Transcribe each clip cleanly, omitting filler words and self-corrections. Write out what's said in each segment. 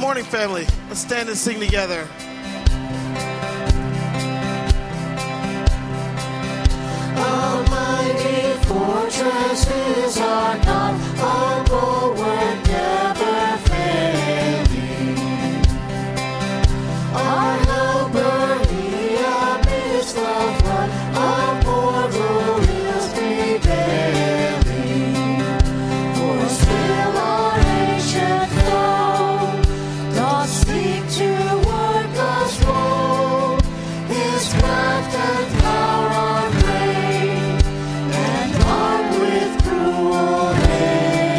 morning, family. Let's stand and sing together. A mighty fortress is our God, our bulwark never failing. Our helper, he amidst the flood of mortal ills prevailing. For still our ancient foe doth seek to work us woe. His craft and power are great, and armed with cruel hate.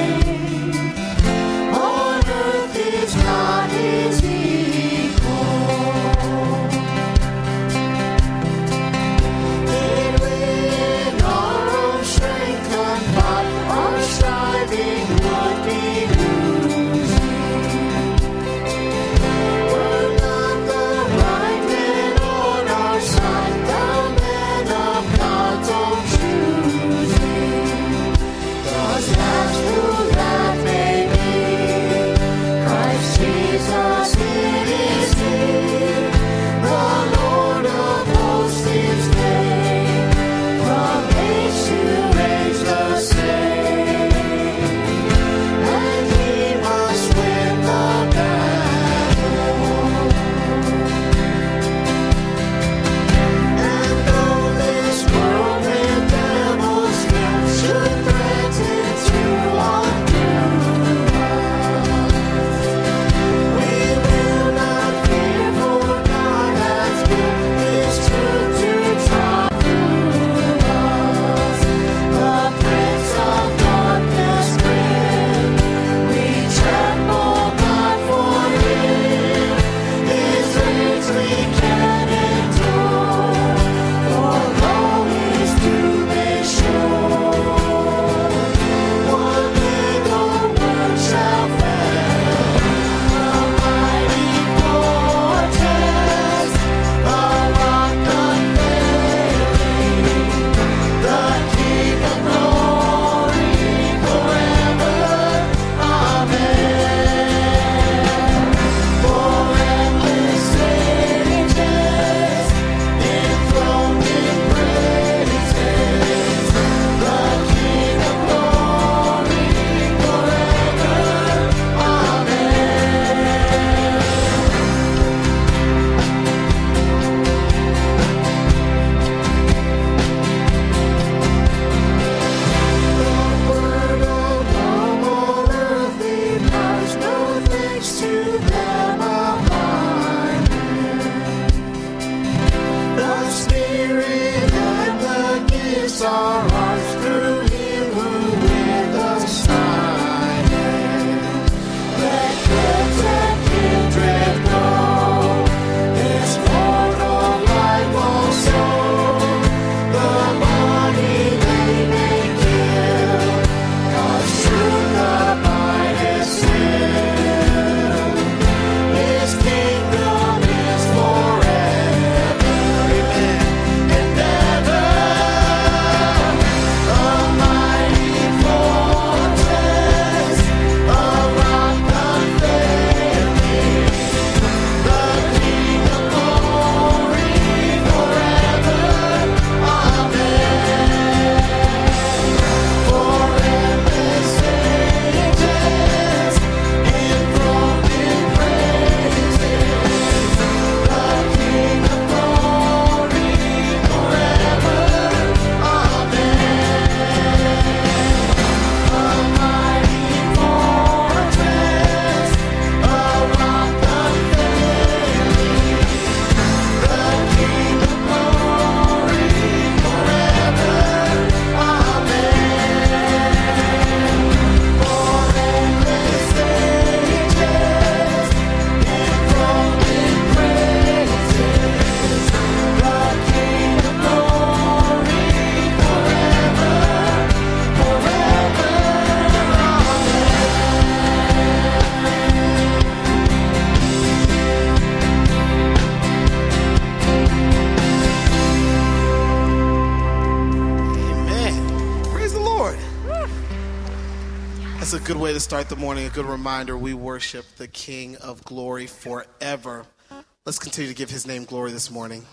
That's a good way to start the morning, a good reminder. We worship the King of glory forever. Let's continue to give his name glory this morning.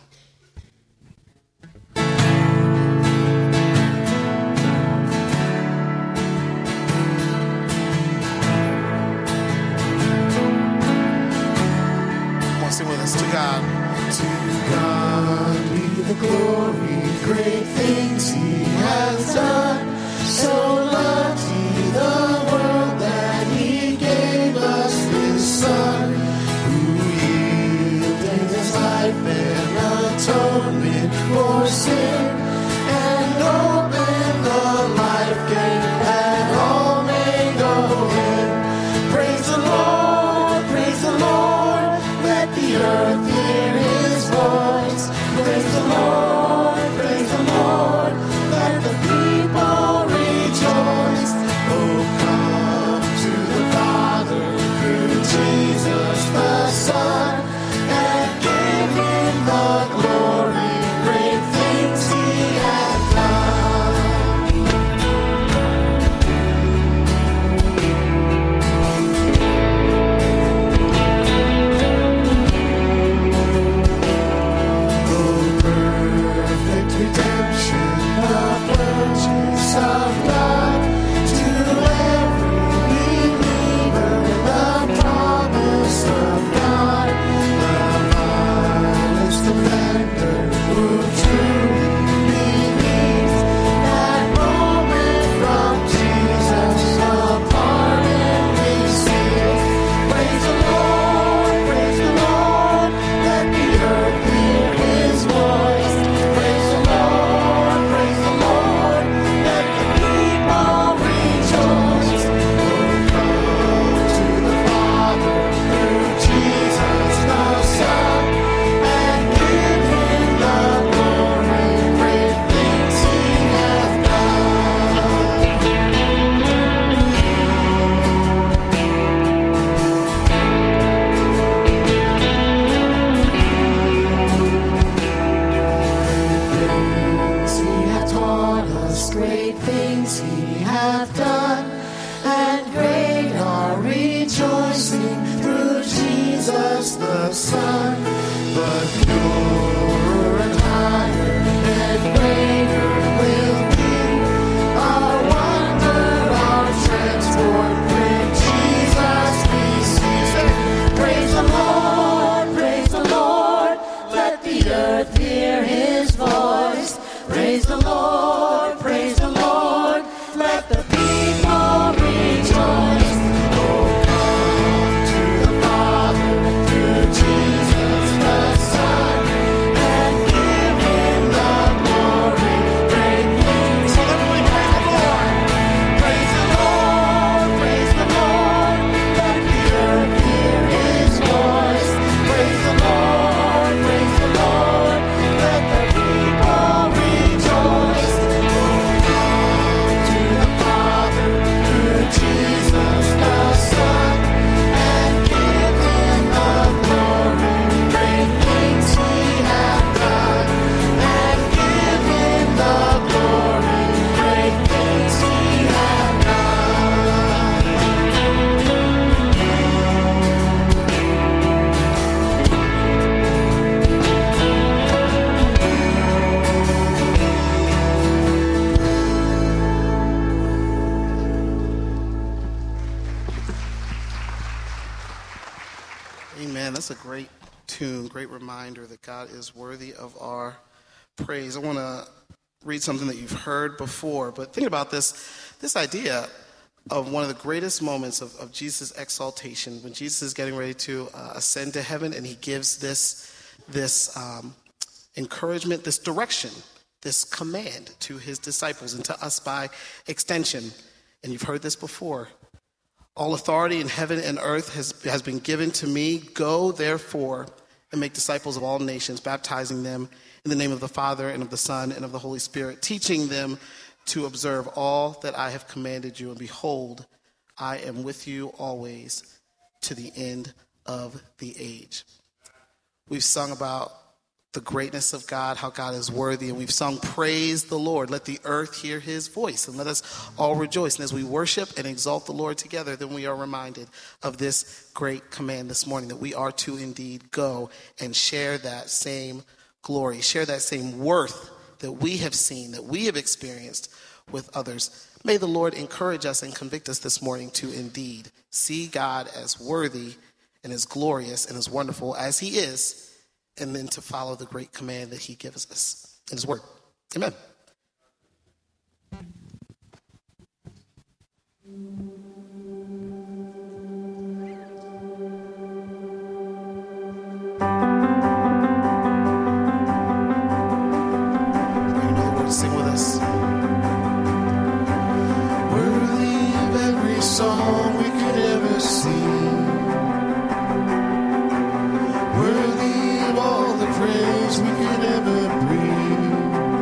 Come on, sing with us. To God. To God be the glory, great things he has done. So loved he the world that he gave us his Son, who yielded his life and atonement for sin, and opened the life gate that all may go in. Praise the Lord, let the earth hear his voice. Praise the Lord, let the people rejoice. Oh, come to the Father through Jesus the Son, and give him the glory, great things he hath done. Oh, perfect redemption, the purchase of God, to every believer, the promise of God. The vilest offender who truly believes that moment from Jesus, a pardon receives. Praise the Lord, let the earth hear his voice. Praise the Lord, let the people rejoice. Oh, come to the Father through Jesus the Son, and give him the glory, great things he hath great things he hath done, and great are rejoicing through Jesus the Son. But purer and higher and greater will be our wonder, our transport when Jesus we see. Praise the Lord, let the earth hear his voice. Praise the Lord, let the people rejoice. Oh, come to the Father through Jesus the Son, and give him the glory, great things. So everybody praise the Lord. Praise the Lord, let the earth hear his voice. Praise the Lord, let the people rejoice. Jesus the Son, and give him the glory, great things he hath done, and give him the glory, great things he hath Amen. That's a great tune, great reminder that God is worthy of our praise. I want to read something that you've heard before, but think about this idea of one of the greatest moments of Jesus' exaltation, when Jesus is getting ready to ascend to heaven, and he gives this encouragement, this direction, this command to his disciples and to us by extension. And you've heard this before. All authority in heaven and earth has been given to me. Go, therefore, and make disciples of all nations, baptizing them in the name of the Father and of the Son and of the Holy Spirit, teaching them to observe all that I have commanded you. And behold, I am with you always to the end of the age. We've sung about the greatness of God, how God is worthy. And we've sung, praise the Lord. Let the earth hear his voice, and let us all rejoice. And as we worship and exalt the Lord together, then we are reminded of this great command this morning, that we are to indeed go and share that same glory, share that same worth that we have seen, that we have experienced with others. May the Lord encourage us and convict us this morning to indeed see God as worthy and as glorious and as wonderful as he is, and then to follow the great command that he gives us in his word. Amen. You know the words, sing with us. Worthy of every song we could ever sing, worthy of all the praise we could ever bring,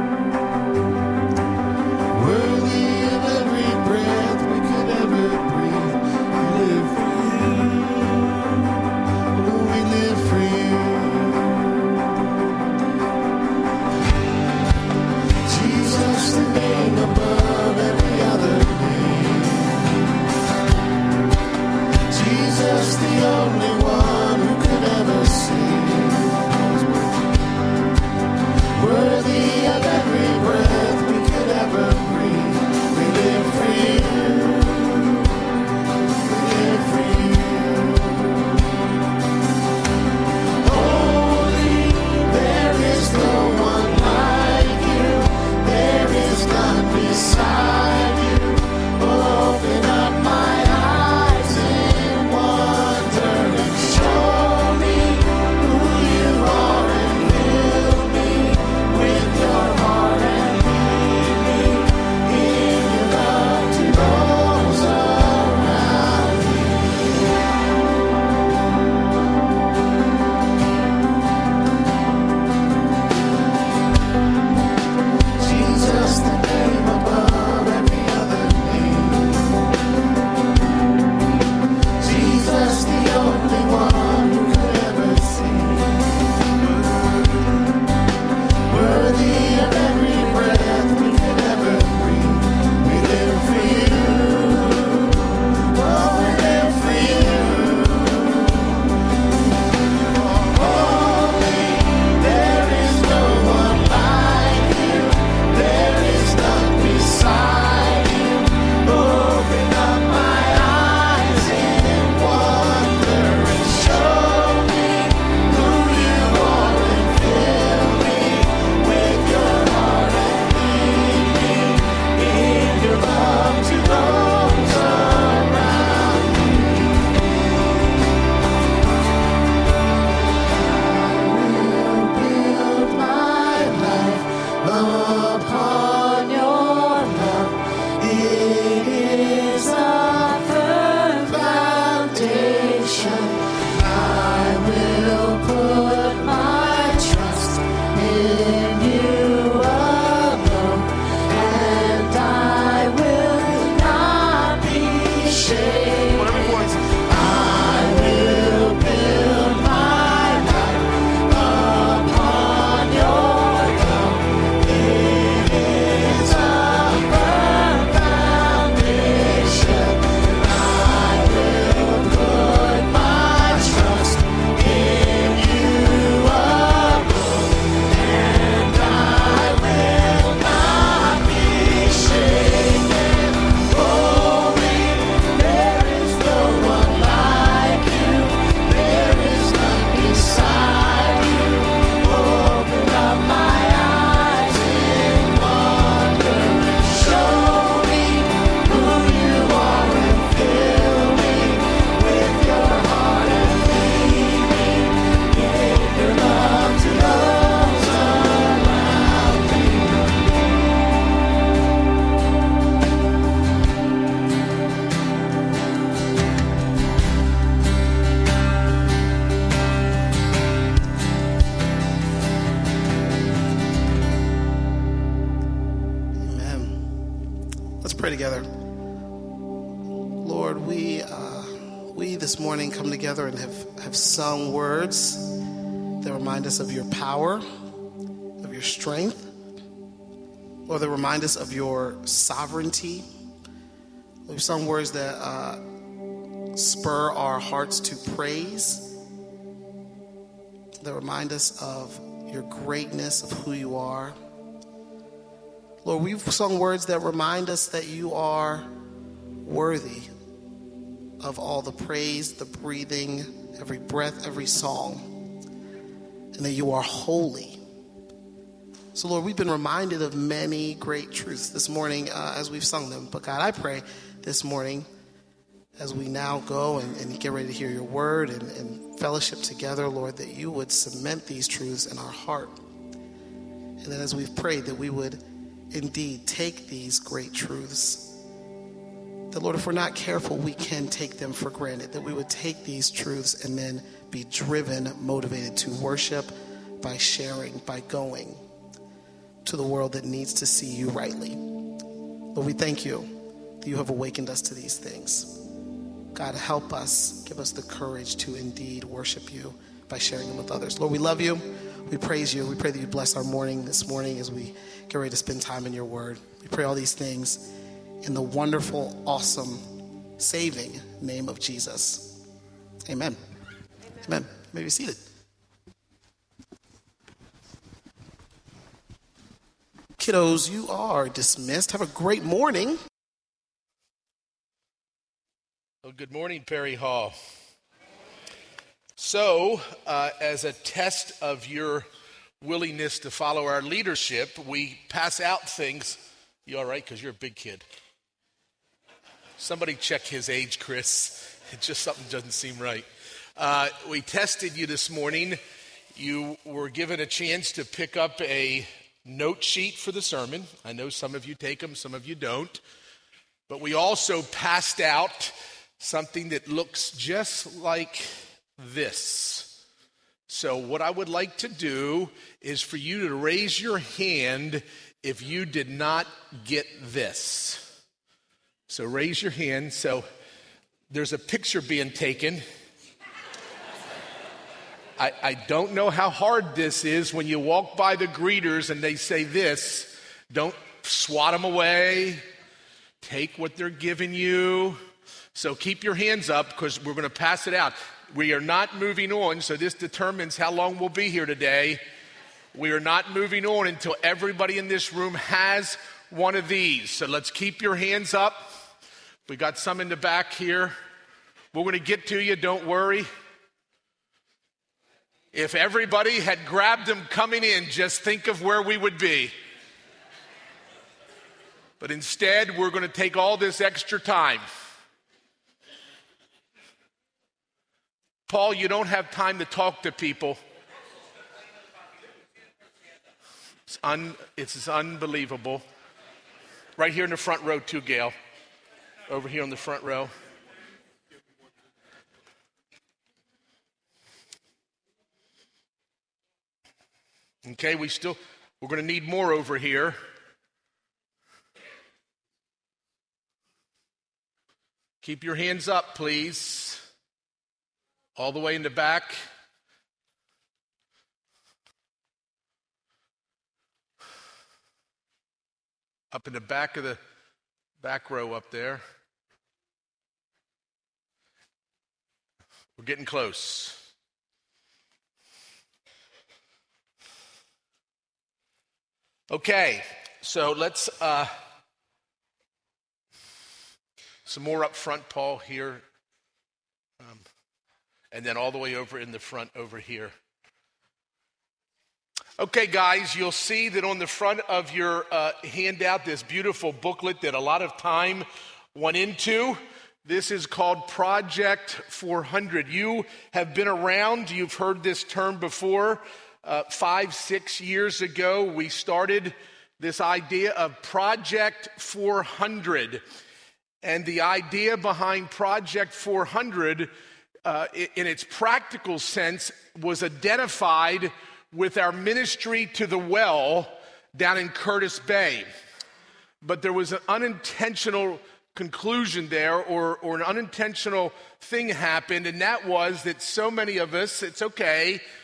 worthy of every breath we could ever breathe. We live for you, oh, we live for you. Jesus, the name above every other name. Jesus, the only one who could ever sing. Worthy of every breath we could ever breathe. We live for you. We live for you. Holy, there is no one like you. There is none beside you. Open up my eyes in wonder and show me who you are, and fill me with your heart and lead me in your love to those around me. Jesus, the name above every other name. Jesus, the only one who could ever sing. Worthy of every breath we could ever breathe. We live for you. Oh, we live for you. Holy, there is no one like you. There is none beside you. Open up my eyes in wonder and show me who you are, and fill me with your heart and lead me in your love to those around me. Build my life upon your love. It is a firm foundation. I will put my trust in you alone, and I will not be shaken. I will build my life upon your love. It is a firm foundation. I will put my trust in you alone, and I will not be shaken. Holy, there is no one like you. There is none beside you. Open up my eyes in wonder and show me who you are, and fill me with your heart and lead me in your love to those around me. Amen. Let's pray together. Lord, we this morning come together and have sung words that remind us of your power, of your strength, or that remind us of your sovereignty. We've sung words that spur our hearts to praise, that remind us of your greatness, of who you are. Lord, we've sung words that remind us that you are worthy of all the praise, the breathing, every breath, every song, and that you are holy. So, Lord, we've been reminded of many great truths this morning as we've sung them. But, God, I pray this morning as we now go and get ready to hear your word and fellowship together, Lord, that you would cement these truths in our heart. And then as we've prayed, that we would indeed take these great truths, that, Lord, if we're not careful, we can take them for granted, that we would take these truths and then be driven, motivated to worship by sharing, by going to the world that needs to see you rightly. Lord, we thank you that you have awakened us to these things. God, help us, give us the courage to indeed worship you by sharing them with others. Lord, we love you. We praise you. We pray that you bless our morning this morning as we get ready to spend time in your word. We pray all these things in the wonderful, awesome, saving name of Jesus. Amen. Amen. You may be seated. Kiddos, you are dismissed. Have a great morning. Well, good morning, Perry Hall. So, as a test of your willingness to follow our leadership, we pass out things. You all right? Because you're a big kid. Somebody check his age, Chris. It just something doesn't seem right. We tested you this morning. You were given a chance to pick up a note sheet for the sermon. I know some of you take them, some of you don't. But we also passed out something that looks just like this. So what I would like to do is for you to raise your hand if you did not get this. So raise your hand. So there's a picture being taken. I don't know how hard this is when you walk by the greeters and they say this. Don't swat them away. Take what they're giving you. So keep your hands up because we're going to pass it out. We are not moving on, so this determines how long we'll be here today. We are not moving on until everybody in this room has one of these. So let's keep your hands up. We got some in the back here. We're going to get to you, don't worry. If everybody had grabbed them coming in, just think of where we would be. But instead, we're going to take all this extra time. Paul, you don't have time to talk to people. It's unbelievable. Right here in the front row too, Gail. Over here on the front row. Okay, we're going to need more over here. Keep your hands up, please. All the way in the back. Up in the back of the back row up there. We're getting close. Okay, so let's, some more up front, Paul, here. And then all the way over in the front over here. Okay, guys, you'll see that on the front of your handout, this beautiful booklet that a lot of time went into. This is called Project 400. You have been around. You've heard this term before. 5-6 years ago, we started this idea of Project 400. And the idea behind Project 400 in its practical sense, was identified with our ministry to the well down in Curtis Bay. But there was an unintentional conclusion there, or an unintentional thing happened, and that was that so many of us, it's okay,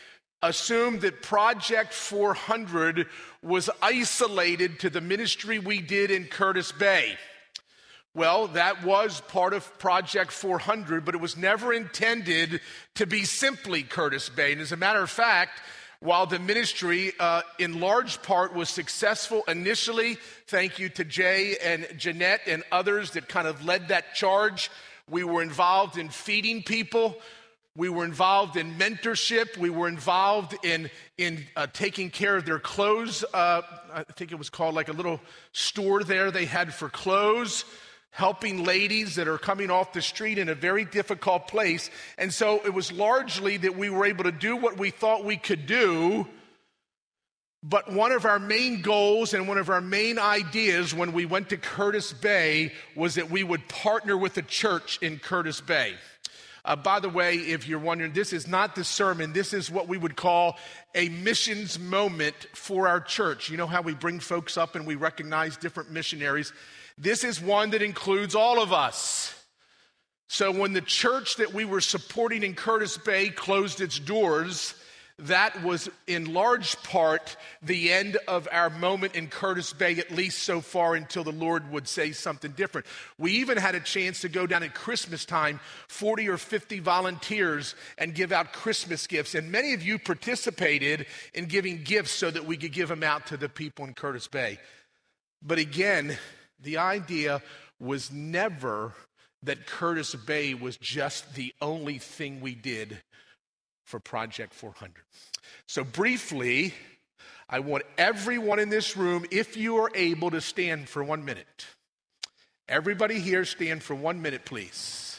assumed that Project 400 was isolated to the ministry we did in Curtis Bay. Well, that was part of Project 400, but it was never intended to be simply Curtis Bay. And as a matter of fact, while the ministry in large part was successful initially, thank you to Jay and Jeanette and others that kind of led that charge, we were involved in feeding people. We were involved in mentorship. We were involved in taking care of their clothes. I think it was called like a little store there they had for clothes, helping ladies that are coming off the street in a very difficult place. And so it was largely that we were able to do what we thought we could do. But one of our main goals and one of our main ideas when we went to Curtis Bay was that we would partner with a church in Curtis Bay. By the way, if you're wondering, this is not the sermon. This is what we would call a missions moment for our church. You know how we bring folks up and we recognize different missionaries? This is one that includes all of us. So when the church that we were supporting in Curtis Bay closed its doors, that was in large part the end of our moment in Curtis Bay, at least so far until the Lord would say something different. We even had a chance to go down at Christmas time, 40 or 50 volunteers, and give out Christmas gifts. And many of you participated in giving gifts so that we could give them out to the people in Curtis Bay. But again, the idea was never that Curtis Bay was just the only thing we did for Project 400. So briefly, I want everyone in this room, if you are able, to stand for 1 minute. Everybody here stand for 1 minute, please.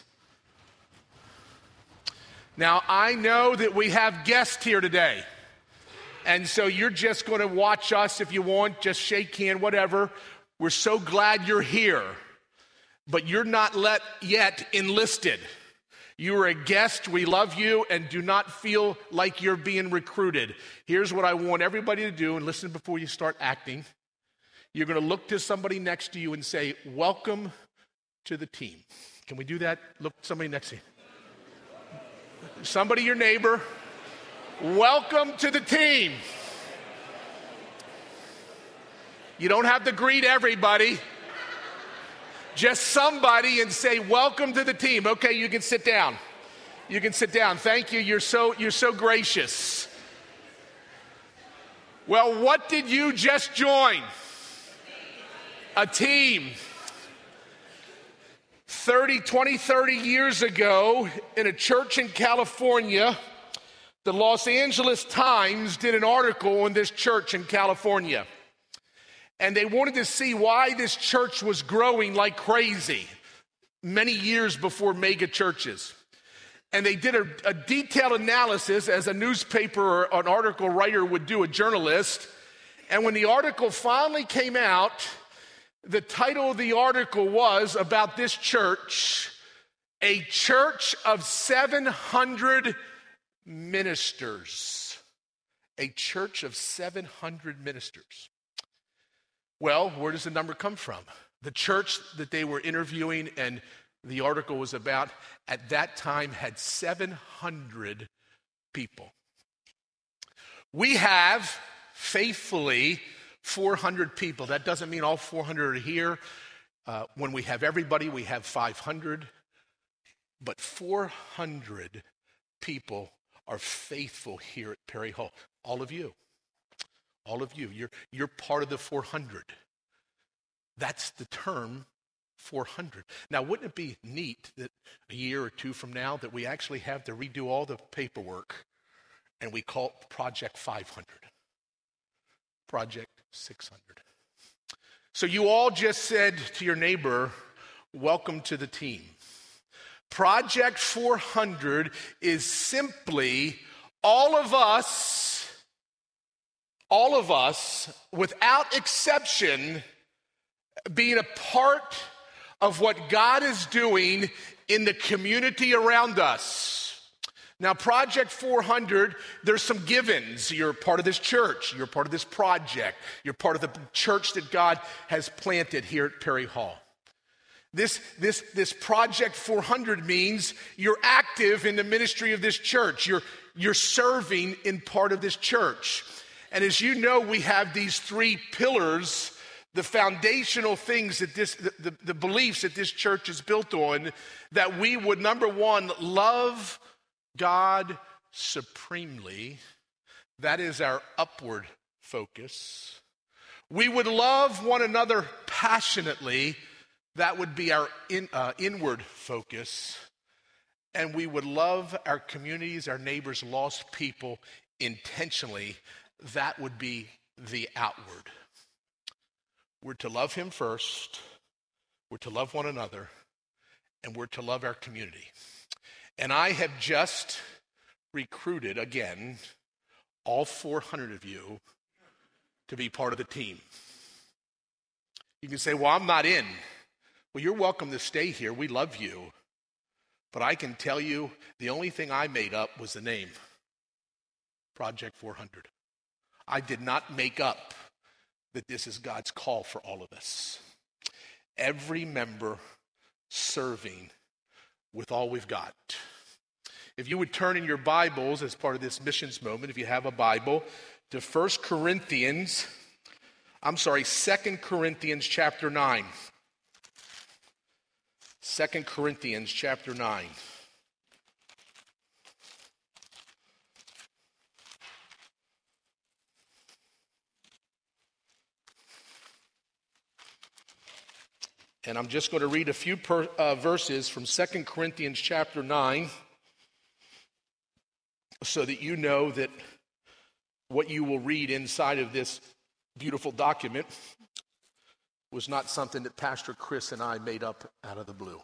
Now, I know that we have guests here today. And so you're just going to watch us if you want, just shake hand, whatever. We're so glad you're here. But you're not yet enlisted. You are a guest, we love you, and do not feel like you're being recruited. Here's what I want everybody to do, and listen before you start acting. You're going to look to somebody next to you and say, welcome to the team. Can we do that? Look at somebody next to you. Somebody, your neighbor, welcome to the team. You don't have to greet everybody. Just somebody and say, welcome to the team. Okay, you can sit down. You can sit down. Thank you. You're so gracious. Well, what did you just join? A team. 30 years ago, in a church in California, the Los Angeles Times did an article on this church in California. And they wanted to see why this church was growing like crazy many years before mega churches. And they did a detailed analysis, as a newspaper or an article writer would do, a journalist. And when the article finally came out, the title of the article was about this church, a church of 700 ministers. A church of 700 ministers. Well, where does the number come from? The church that they were interviewing and the article was about at that time had 700 people. We have faithfully 400 people. That doesn't mean all 400 are here. When we have everybody, we have 500. But 400 people are faithful here at Perry Hall. All of you. All of you, you're part of the 400. That's the term 400. Now, wouldn't it be neat that a year or two from now that we actually have to redo all the paperwork and we call it Project 500, Project 600. So you all just said to your neighbor, welcome to the team. Project 400 is simply all of us, without exception, being a part of what God is doing in the community around us. Now, Project 400, there's some givens. You're part of this church. You're part of this project. You're part of the church that God has planted here at Perry Hall. This Project 400 means you're active in the ministry of this church. you're serving in part of this church. And as you know, we have these three pillars, the foundational things that the beliefs that this church is built on, that we would, number one, love God supremely. That is our upward focus. We would love one another passionately. That would be our inward focus. And we would love our communities, our neighbors, lost people intentionally. That would be the outward. We're to love him first. We're to love one another. And we're to love our community. And I have just recruited, again, all 400 of you to be part of the team. You can say, well, I'm not in. Well, you're welcome to stay here. We love you. But I can tell you, the only thing I made up was the name, Project 400. I did not make up that this is God's call for all of us. Every member serving with all we've got. If you would turn in your Bibles as part of this missions moment, if you have a Bible, to 2 Corinthians chapter 9. 2 Corinthians chapter 9. And I'm just going to read a few verses from 2 Corinthians chapter 9 so that you know that what you will read inside of this beautiful document was not something that Pastor Chris and I made up out of the blue.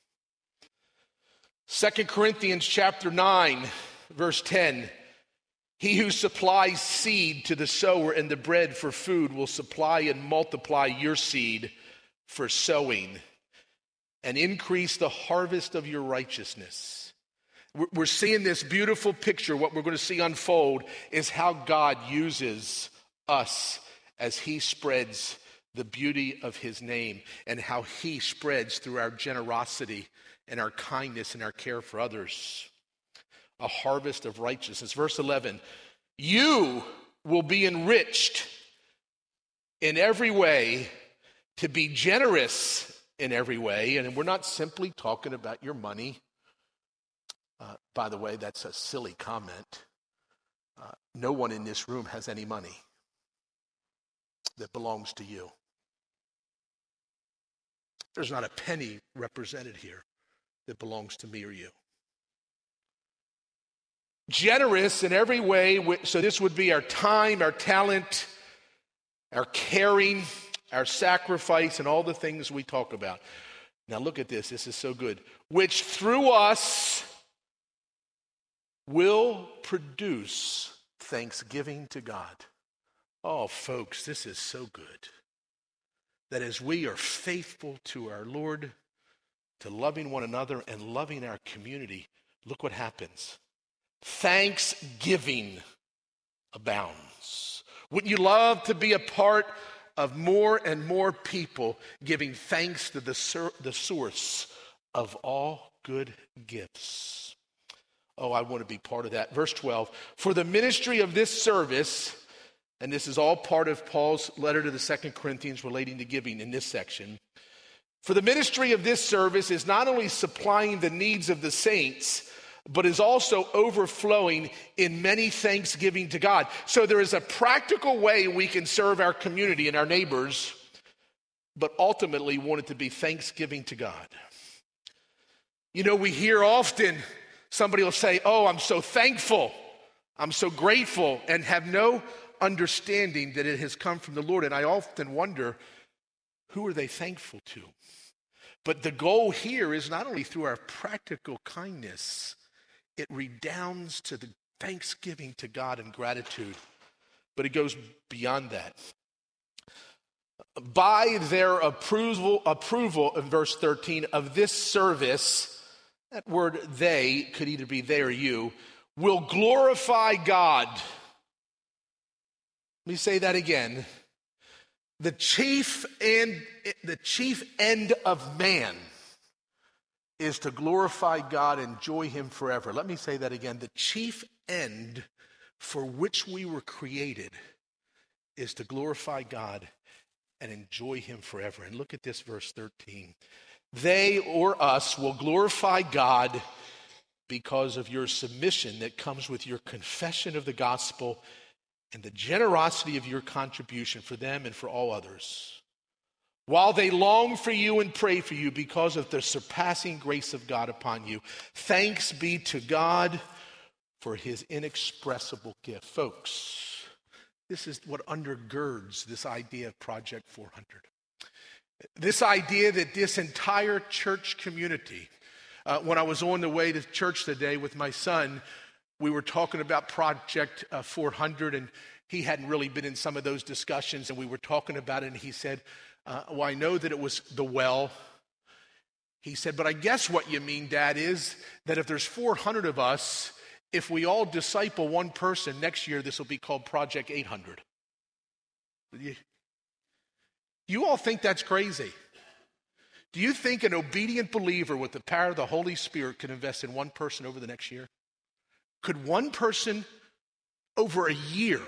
2 Corinthians chapter 9, verse 10. He who supplies seed to the sower and the bread for food will supply and multiply your seed for sowing and increase the harvest of your righteousness. We're seeing this beautiful picture. What we're going to see unfold is how God uses us as he spreads the beauty of his name and how he spreads through our generosity and our kindness and our care for others. A harvest of righteousness. Verse 11, you will be enriched in every way to be generous in every way. And we're not simply talking about your money. By the way, that's a silly comment. No one in this room has any money that belongs to you. There's not a penny represented here that belongs to me or you. Generous in every way, so this would be our time, our talent, our caring, our sacrifice, and all the things we talk about. Now look at this. This is so good. Which through us will produce thanksgiving to God. Oh, folks, this is so good. That as we are faithful to our Lord, to loving one another and loving our community, look what happens. Thanksgiving abounds. Wouldn't you love to be a part of more and more people giving thanks to the source of all good gifts? Oh, I want to be part of that. Verse 12, for the ministry of this service, and this is all part of Paul's letter to the 2 Corinthians relating to giving in this section. For the ministry of this service is not only supplying the needs of the saints, but is also overflowing in many thanksgiving to God. So there is a practical way we can serve our community and our neighbors, but ultimately want it to be thanksgiving to God. You know, we hear often somebody will say, oh, I'm so thankful, I'm so grateful, and have no understanding that it has come from the Lord. And I often wonder, who are they thankful to? But the goal here is not only through our practical kindness, it redounds to the thanksgiving to God and gratitude, but it goes beyond that. By their approval in verse 13 of this service, that word they could either be they or you, will glorify God. Let me say that again. The chief end of man is to glorify God and enjoy him forever. Let me say that again. The chief end for which we were created is to glorify God and enjoy him forever. And look at this, verse 13. They or us will glorify God because of your submission that comes with your confession of the gospel and the generosity of your contribution for them and for all others, while they long for you and pray for you because of the surpassing grace of God upon you. Thanks be to God for his inexpressible gift. Folks, this is what undergirds this idea of Project 400. This idea that this entire church community, when I was on the way to church today with my son, we were talking about Project 400, and he hadn't really been in some of those discussions, and we were talking about it, and he said, well, I know that it was the well. He said, but I guess what you mean, Dad, is that if there's 400 of us, if we all disciple one person, next year this will be called Project 800. You all think that's crazy? Do you think an obedient believer with the power of the Holy Spirit can invest in one person over the next year? Could one person over a year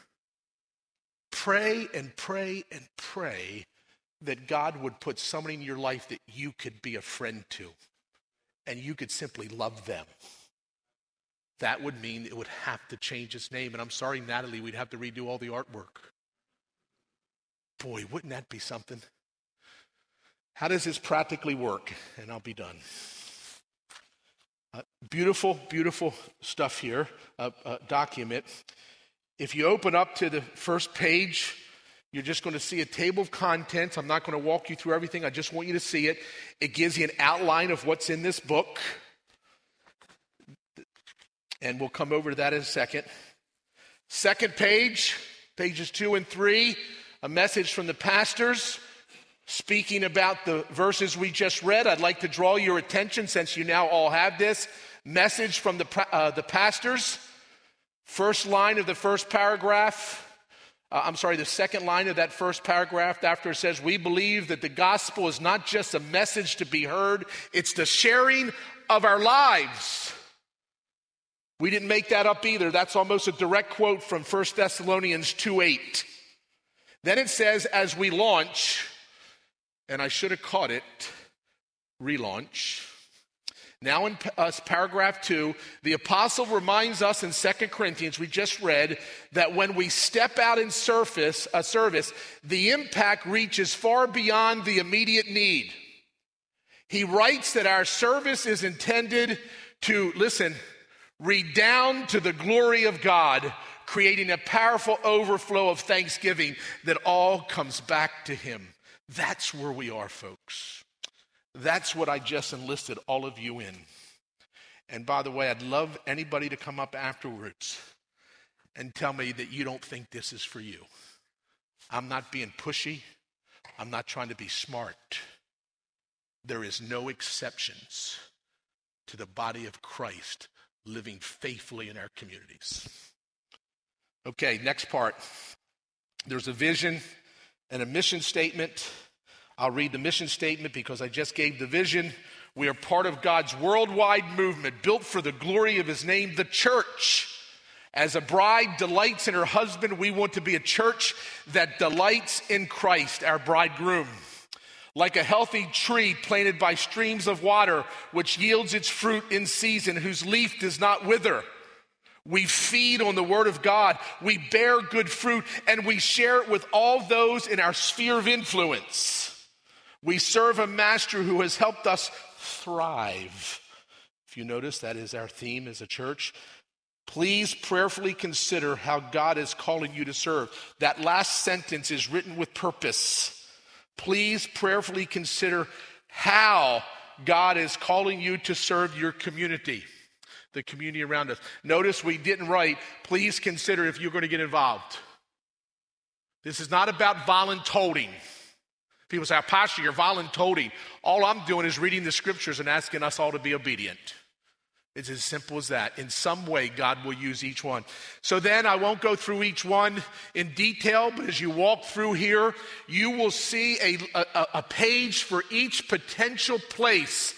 pray and pray and pray that God would put somebody in your life that you could be a friend to and you could simply love them? That would mean it would have to change its name. And I'm sorry, Natalie, we'd have to redo all the artwork. Boy, wouldn't that be something? How does this practically work? And I'll be done. Beautiful, beautiful stuff here, document. If you open up to the first page, you're just going to see a table of contents. I'm not going to walk you through everything. I just want you to see it. It gives you an outline of what's in this book. And we'll come over to that in a second. Second page, pages 2 and 3, a message from the pastors speaking about the verses we just read. I'd like to draw your attention, since you now all have this, message from the pastors. First line of the first paragraph. The second line of that first paragraph, after it says, we believe that the gospel is not just a message to be heard, it's the sharing of our lives. We didn't make that up either. That's almost a direct quote from 1 Thessalonians 2:8. Then it says, as we launch, and I should have caught it, relaunch. Now in paragraph 2, the apostle reminds us in 2 Corinthians, we just read, that when we step out in service, the impact reaches far beyond the immediate need. He writes that our service is intended to, listen, redound to the glory of God, creating a powerful overflow of thanksgiving that all comes back to him. That's where we are, folks. That's what I just enlisted all of you in. And by the way, I'd love anybody to come up afterwards and tell me that you don't think this is for you. I'm not being pushy. I'm not trying to be smart. There is no exceptions to the body of Christ living faithfully in our communities. Okay, next part. There's a vision and a mission statement. I'll read the mission statement because I just gave the vision. We are part of God's worldwide movement built for the glory of his name, the church. As a bride delights in her husband, we want to be a church that delights in Christ, our bridegroom. Like a healthy tree planted by streams of water, which yields its fruit in season, whose leaf does not wither. We feed on the word of God, we bear good fruit, and we share it with all those in our sphere of influence. We serve a master who has helped us thrive. If you notice, that is our theme as a church. Please prayerfully consider how God is calling you to serve. That last sentence is written with purpose. Please prayerfully consider how God is calling you to serve your community, the community around us. Notice we didn't write, please consider if you're going to get involved. This is not about voluntolding. People say, Pastor, you're voluntolding. All I'm doing is reading the scriptures and asking us all to be obedient. It's as simple as that. In some way, God will use each one. So then I won't go through each one in detail, but as you walk through here, you will see a page for each potential place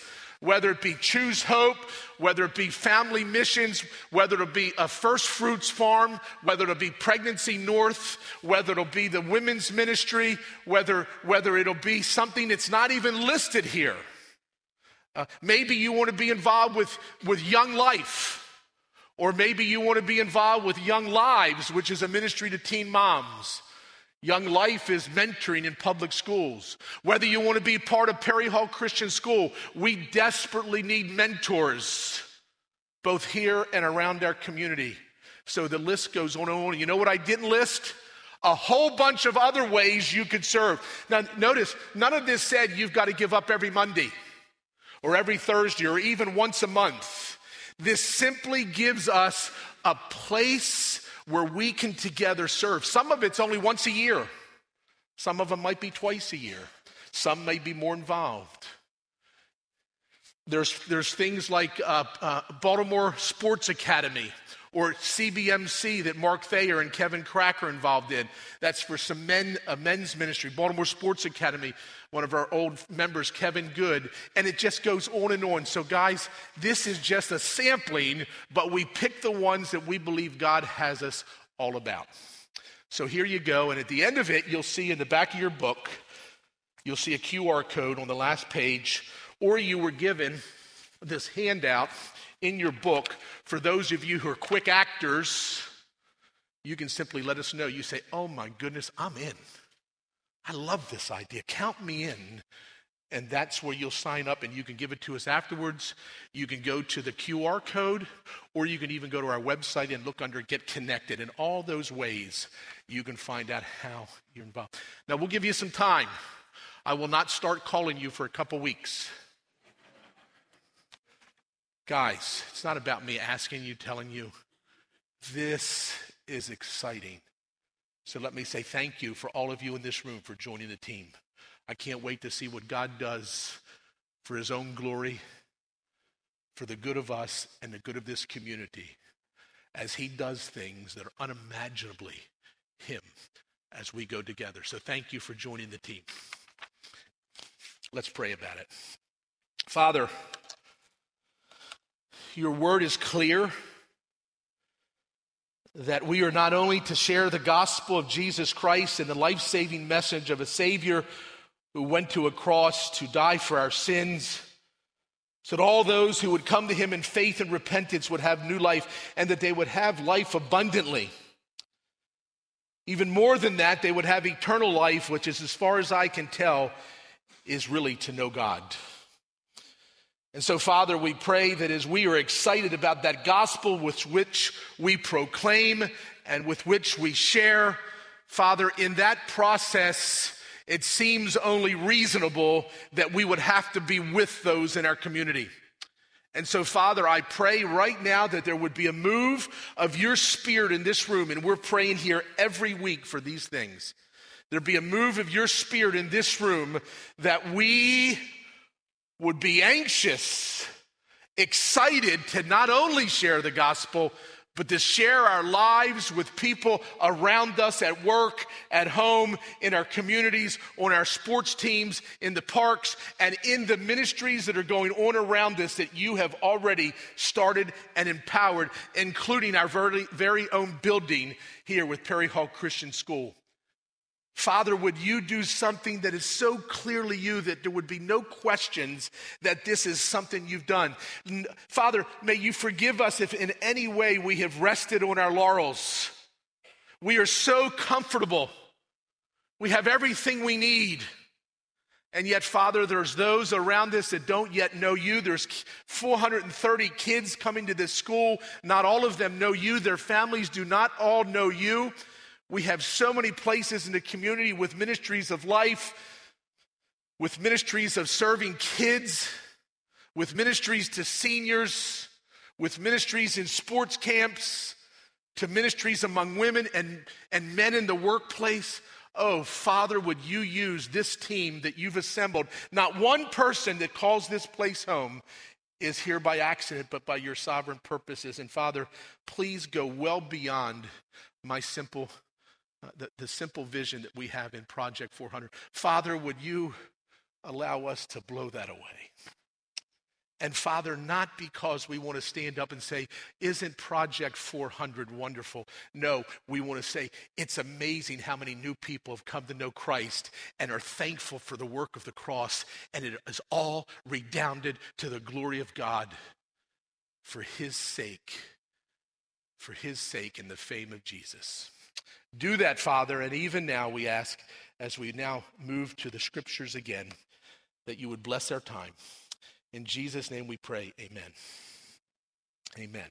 whether it be Choose Hope, whether it be Family Missions, whether it be a First Fruits Farm, whether it be Pregnancy North, whether it'll be the women's ministry, whether it'll be something that's not even listed here. Maybe you want to be involved with Young Life, or maybe you want to be involved with Young Lives, which is a ministry to teen moms. Young Life is mentoring in public schools. Whether you want to be part of Perry Hall Christian School, we desperately need mentors, both here and around our community. So the list goes on and on. You know what I didn't list? A whole bunch of other ways you could serve. Now, notice, none of this said you've got to give up every Monday or every Thursday or even once a month. This simply gives us a place where we can together serve. Some of it's only once a year. Some of them might be twice a year. Some may be more involved. There's things like Baltimore Sports Academy or CBMC that Mark Thayer and Kevin Cracker are involved in. That's for some men's ministry. Baltimore Sports Academy, one of our old members, Kevin Good, and it just goes on and on. So guys, this is just a sampling, but we pick the ones that we believe God has us all about. So here you go, and at the end of it, you'll see in the back of your book, you'll see a QR code on the last page, or you were given this handout in your book. For those of you who are quick actors, you can simply let us know. You say, oh my goodness, I'm in. I love this idea. Count me in. And that's where you'll sign up, and you can give it to us afterwards. You can go to the QR code, or you can even go to our website and look under Get Connected. In all those ways, you can find out how you're involved. Now, we'll give you some time. I will not start calling you for a couple weeks. Guys, it's not about me asking you, telling you. This is exciting. So let me say thank you for all of you in this room for joining the team. I can't wait to see what God does for his own glory, for the good of us and the good of this community, as he does things that are unimaginably him as we go together. So thank you for joining the team. Let's pray about it. Father, your word is clear that we are not only to share the gospel of Jesus Christ and the life-saving message of a Savior who went to a cross to die for our sins, so that all those who would come to him in faith and repentance would have new life, and that they would have life abundantly. Even more than that, they would have eternal life, which is, as far as I can tell, is really to know God. And so, Father, we pray that as we are excited about that gospel with which we proclaim and with which we share, Father, in that process, it seems only reasonable that we would have to be with those in our community. And so, Father, I pray right now that there would be a move of your Spirit in this room, and we're praying here every week for these things. There'd be a move of your Spirit in this room that we would be anxious, excited to not only share the gospel, but to share our lives with people around us at work, at home, in our communities, on our sports teams, in the parks, and in the ministries that are going on around us that you have already started and empowered, including our very own building here with Perry Hall Christian School. Father, would you do something that is so clearly you that there would be no questions that this is something you've done. Father, may you forgive us if in any way we have rested on our laurels. We are so comfortable. We have everything we need. And yet, Father, there's those around us that don't yet know you. There's 430 kids coming to this school. Not all of them know you. Their families do not all know you. We have so many places in the community with ministries of life, with ministries of serving kids, with ministries to seniors, with ministries in sports camps, to ministries among women and men in the workplace. Oh, Father, would you use this team that you've assembled? Not one person that calls this place home is here by accident, but by your sovereign purposes. And Father, please go well beyond my simple the simple vision that we have in Project 400. Father, would you allow us to blow that away And Father, not because we want to stand up and say, isn't Project 400 wonderful? No, we want to say, it's amazing how many new people have come to know Christ and are thankful for the work of the cross, and it is all redounded to the glory of God for his sake and the fame of Jesus. Do that, Father, and even now we ask, as we now move to the scriptures again, that you would bless our time. In Jesus' name we pray, amen. Amen.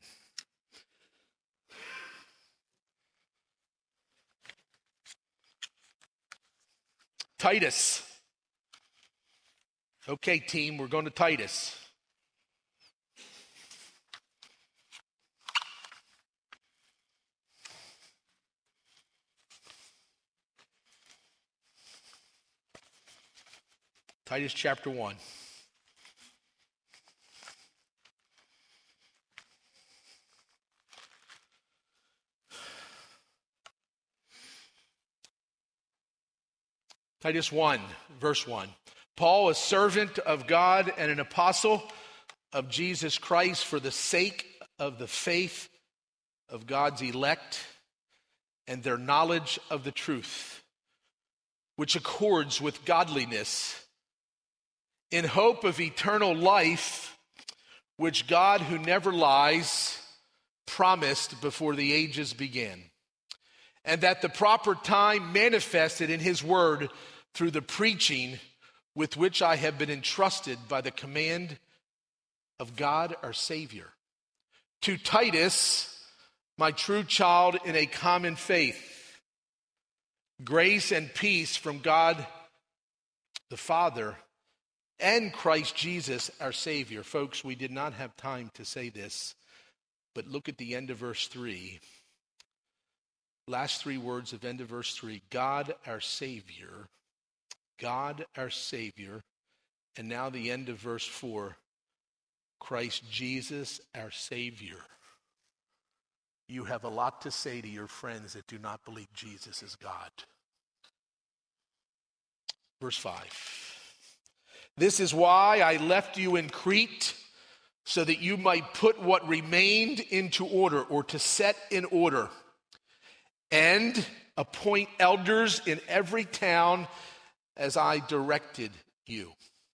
Titus. Okay, team, we're going to Titus. Titus chapter 1. Titus 1, verse 1. Paul, a servant of God and an apostle of Jesus Christ, for the sake of the faith of God's elect and their knowledge of the truth, which accords with godliness, in hope of eternal life, which God, who never lies, promised before the ages began, and that the proper time manifested in his word through the preaching with which I have been entrusted by the command of God our Savior. To Titus, my true child in a common faith, grace and peace from God the Father and Christ Jesus our Savior. Folks, we did not have time to say this, but look at the end of verse 3. Last three words of end of verse 3. God our Savior. God our Savior. And now the end of verse 4. Christ Jesus our Savior. You have a lot to say to your friends that do not believe Jesus is God. Verse 5. This is why I left you in Crete, so that you might put what remained into order, or to set in order, and appoint elders in every town as I directed you.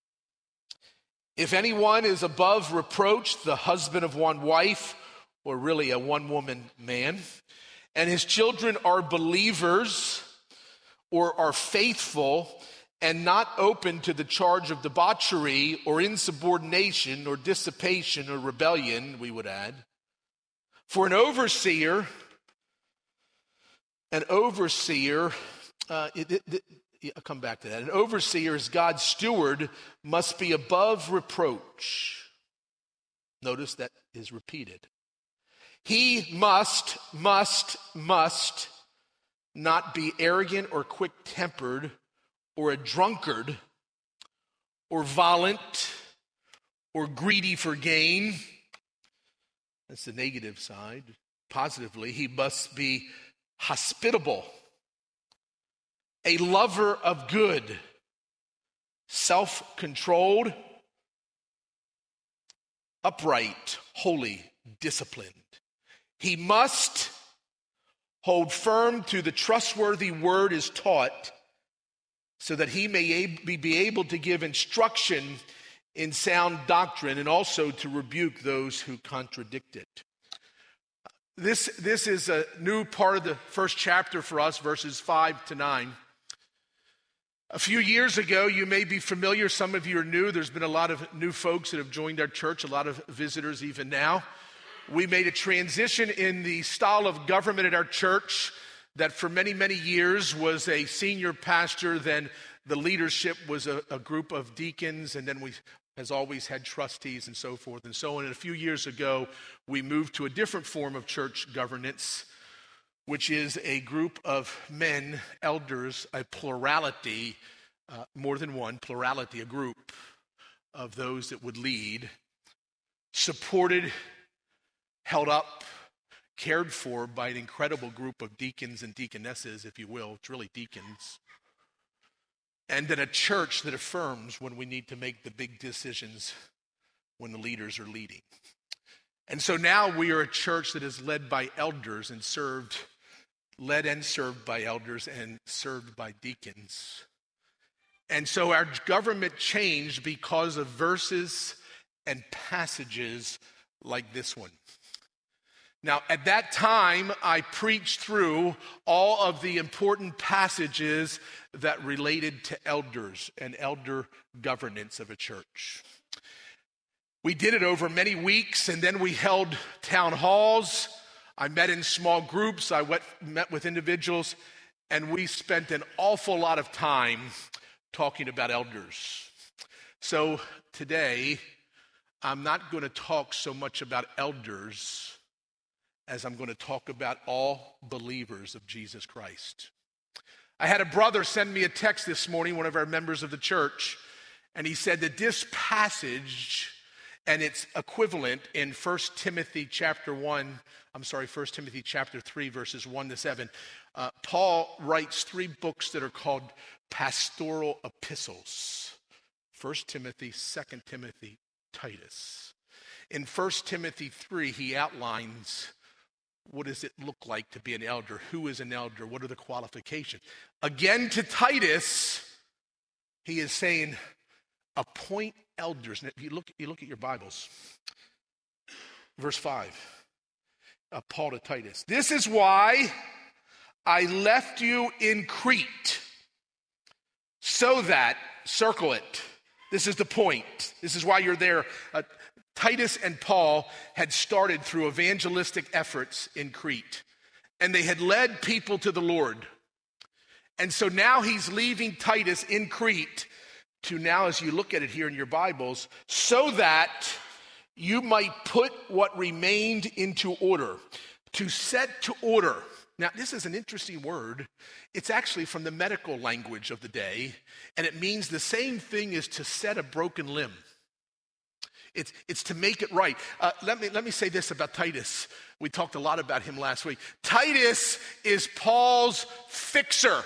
If anyone is above reproach, the husband of one wife, or really a one-woman man, and his children are believers or are faithful and not open to the charge of debauchery or insubordination or dissipation or rebellion, we would add. For an overseer, I'll come back to that. An overseer, as God's steward, must be above reproach. Notice that is repeated. He must not be arrogant or quick-tempered or a drunkard or violent or greedy for gain. That's the negative side. Positively, he must be hospitable, a lover of good, self-controlled, upright, holy, disciplined. He must hold firm to the trustworthy word is taught, so that he may be able to give instruction in sound doctrine and also to rebuke those who contradict it. This is a new part of the first chapter for us, verses 5 to 9. A few years ago, you may be familiar, some of you are new. There's been a lot of new folks that have joined our church, a lot of visitors even now. We made a transition in the style of government at our church that for many, many years was a senior pastor, then the leadership was a group of deacons, and then we, as always, had trustees and so forth and so on. And a few years ago, we moved to a different form of church governance, which is a group of men, elders, a plurality, more than one, plurality, a group of those that would lead, supported, held up, cared for by an incredible group of deacons and deaconesses, if you will. It's really deacons. And then a church that affirms when we need to make the big decisions when the leaders are leading. And so now we are a church that is led by elders and led and served by elders and served by deacons. And so our government changed because of verses and passages like this one. Now, at that time, I preached through all of the important passages that related to elders and elder governance of a church. We did it over many weeks, and then we held town halls. I met in small groups. I met with individuals, and we spent an awful lot of time talking about elders. So today, I'm not going to talk so much about elders as I'm going to talk about all believers of Jesus Christ. I had a brother send me a text this morning, one of our members of the church, and he said that this passage and its equivalent in 1 Timothy chapter 3, verses 1 to 7. Paul writes 3 books that are called pastoral epistles. 1 Timothy, 2 Timothy, Titus. In 1 Timothy 3, he outlines what does it look like to be an elder? Who is an elder? What are the qualifications? Again, to Titus, he is saying, appoint elders. Now, you look at your Bibles. Verse 5, Paul to Titus. This is why I left you in Crete, so that, circle it. This is the point. This is why you're there. Titus and Paul had started through evangelistic efforts in Crete, and they had led people to the Lord. And so now he's leaving Titus in Crete to now, as you look at it here in your Bibles, so that you might put what remained into order, to set to order. Now, this is an interesting word. It's actually from the medical language of the day, and it means the same thing as to set a broken limb. It's to make it right. Let me say this about Titus. We talked a lot about him last week. Titus is Paul's fixer.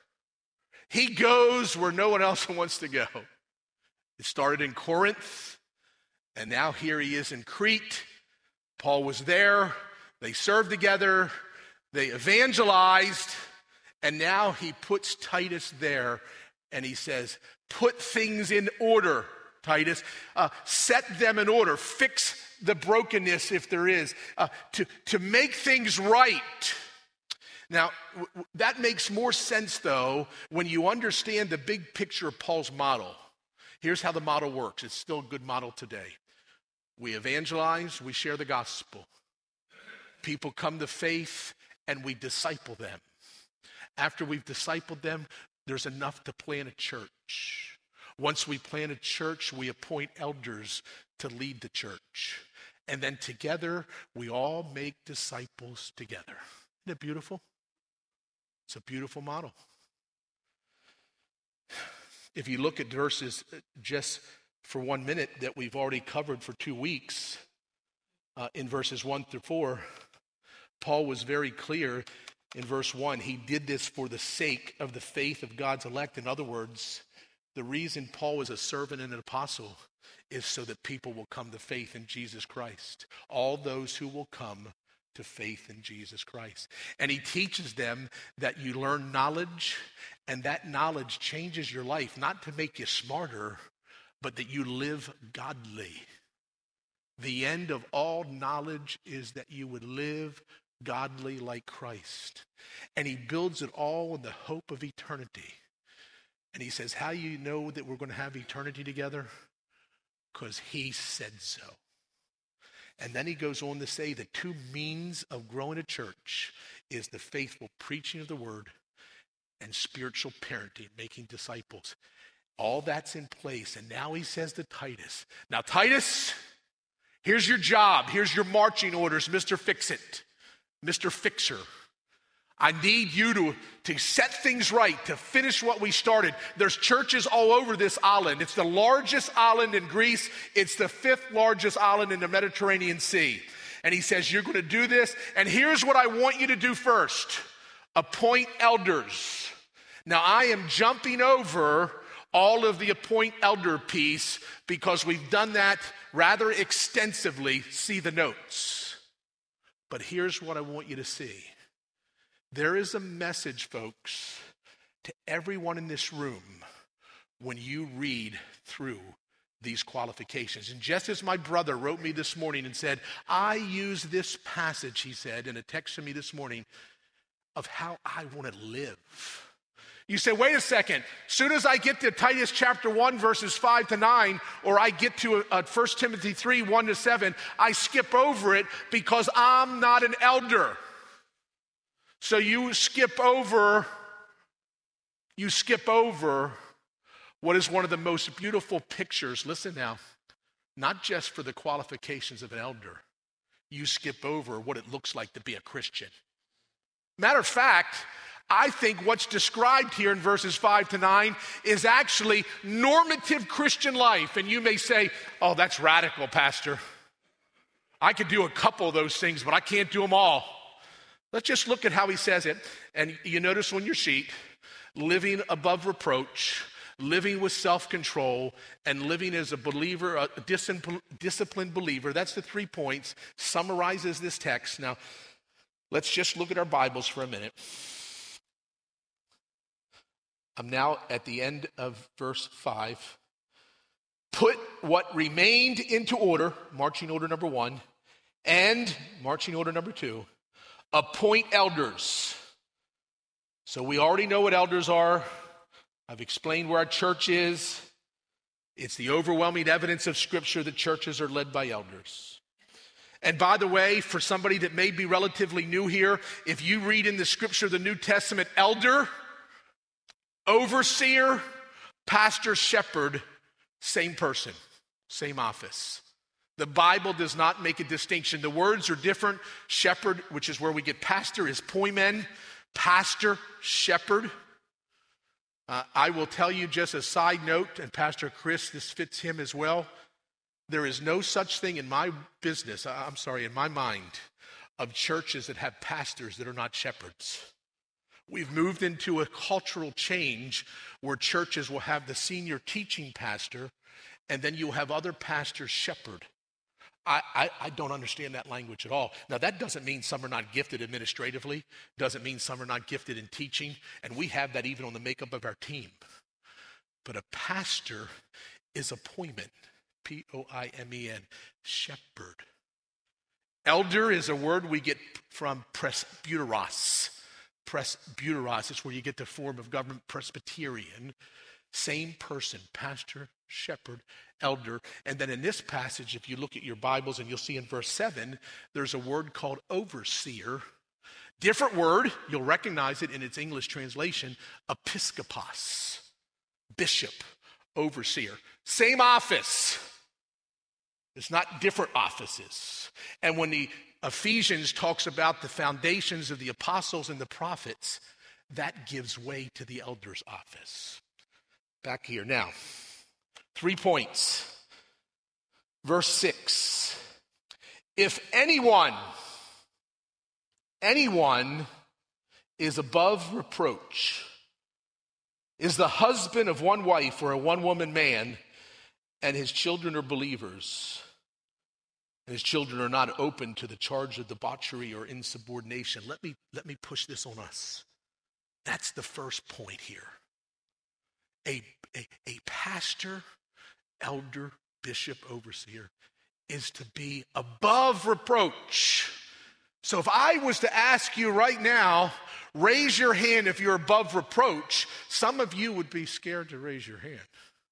He goes where no one else wants to go. It started in Corinth, and now here he is in Crete. Paul was there. They served together. They evangelized. And now he puts Titus there, and he says, put things in order, Titus. Set them in order. Fix the brokenness if there is. To make things right. Now, that makes more sense, though, when you understand the big picture of Paul's model. Here's how the model works. It's still a good model today. We evangelize, we share the gospel. People come to faith, and we disciple them. After we've discipled them, there's enough to plant a church. Once we plant a church, we appoint elders to lead the church. And then together, we all make disciples together. Isn't it beautiful? It's a beautiful model. If you look at verses just for 1 minute that we've already covered for 2 weeks, in verses 1 through 4, Paul was very clear in verse 1. He did this for the sake of the faith of God's elect. In other words, the reason Paul was a servant and an apostle is so that people will come to faith in Jesus Christ. All those who will come to faith in Jesus Christ. And he teaches them that you learn knowledge, and that knowledge changes your life, not to make you smarter, but that you live godly. The end of all knowledge is that you would live godly like Christ. And he builds it all in the hope of eternity. And he says, how you know that we're going to have eternity together? Because he said so. And then he goes on to say the 2 means of growing a church is the faithful preaching of the word and spiritual parenting, making disciples. All that's in place. And now he says to Titus, now Titus, here's your job. Here's your marching orders, Mr. Fix-It, Mr. Fixer. I need you to set things right, to finish what we started. There's churches all over this island. It's the largest island in Greece. It's the 5th largest island in the Mediterranean Sea. And he says, you're going to do this. And here's what I want you to do first. Appoint elders. Now, I am jumping over all of the appoint elder piece because we've done that rather extensively. See the notes. But here's what I want you to see. There is a message, folks, to everyone in this room when you read through these qualifications. And just as my brother wrote me this morning and said, I use this passage, he said, in a text to me this morning, of how I want to live. You say, wait a second, soon as I get to Titus chapter 1, verses 5 to 9, or I get to 1 Timothy 3, 1 to 7, I skip over it because I'm not an elder. So you skip over what is one of the most beautiful pictures. Listen now, not just for the qualifications of an elder. You skip over what it looks like to be a Christian. Matter of fact, I think what's described here in verses 5 to 9 is actually normative Christian life. And you may say, oh, that's radical, Pastor. I could do a couple of those things, but I can't do them all. Let's just look at how he says it. And you notice on your sheet, living above reproach, living with self-control, and living as a believer, a disciplined believer. That's the 3 points, summarizes this text. Now, let's just look at our Bibles for a minute. I'm now at the end of verse 5. Put what remained into order, marching order number 1, and marching order number 2, appoint elders. So we already know what elders are. I've explained where our church is. It's the overwhelming evidence of Scripture that churches are led by elders. And by the way, for somebody that may be relatively new here, if you read in the Scripture, the New Testament, elder, overseer, pastor, shepherd, same person, same office. The Bible does not make a distinction. The words are different. Shepherd, which is where we get pastor, is poimen. Pastor, shepherd. I will tell you just a side note, and Pastor Chris, this fits him as well. There is no such thing in my business, in my mind, of churches that have pastors that are not shepherds. We've moved into a cultural change where churches will have the senior teaching pastor, and then you'll have other pastors shepherd. I don't understand that language at all. Now, that doesn't mean some are not gifted administratively, doesn't mean some are not gifted in teaching, and we have that even on the makeup of our team. But a pastor is a poimen, P-O-I-M-E-N, shepherd. Elder is a word we get from presbyteros. Presbyteros is where you get the form of government, Presbyterian. Same person, pastor, shepherd, elder. And then in this passage, if you look at your Bibles and you'll see in verse 7, there's a word called overseer. Different word, you'll recognize it in its English translation, episkopos, bishop, overseer. Same office. It's not different offices. And when the Ephesians talks about the foundations of the apostles and the prophets, that gives way to the elder's office. Back here now, 3 points. Verse 6. If anyone is above reproach, is the husband of one wife or a one-woman man, and his children are believers, and his children are not open to the charge of debauchery or insubordination. Let me push this on us. That's the first point here. A pastor, elder, bishop, overseer is to be above reproach. So if I was to ask you right now, raise your hand if you're above reproach, some of you would be scared to raise your hand.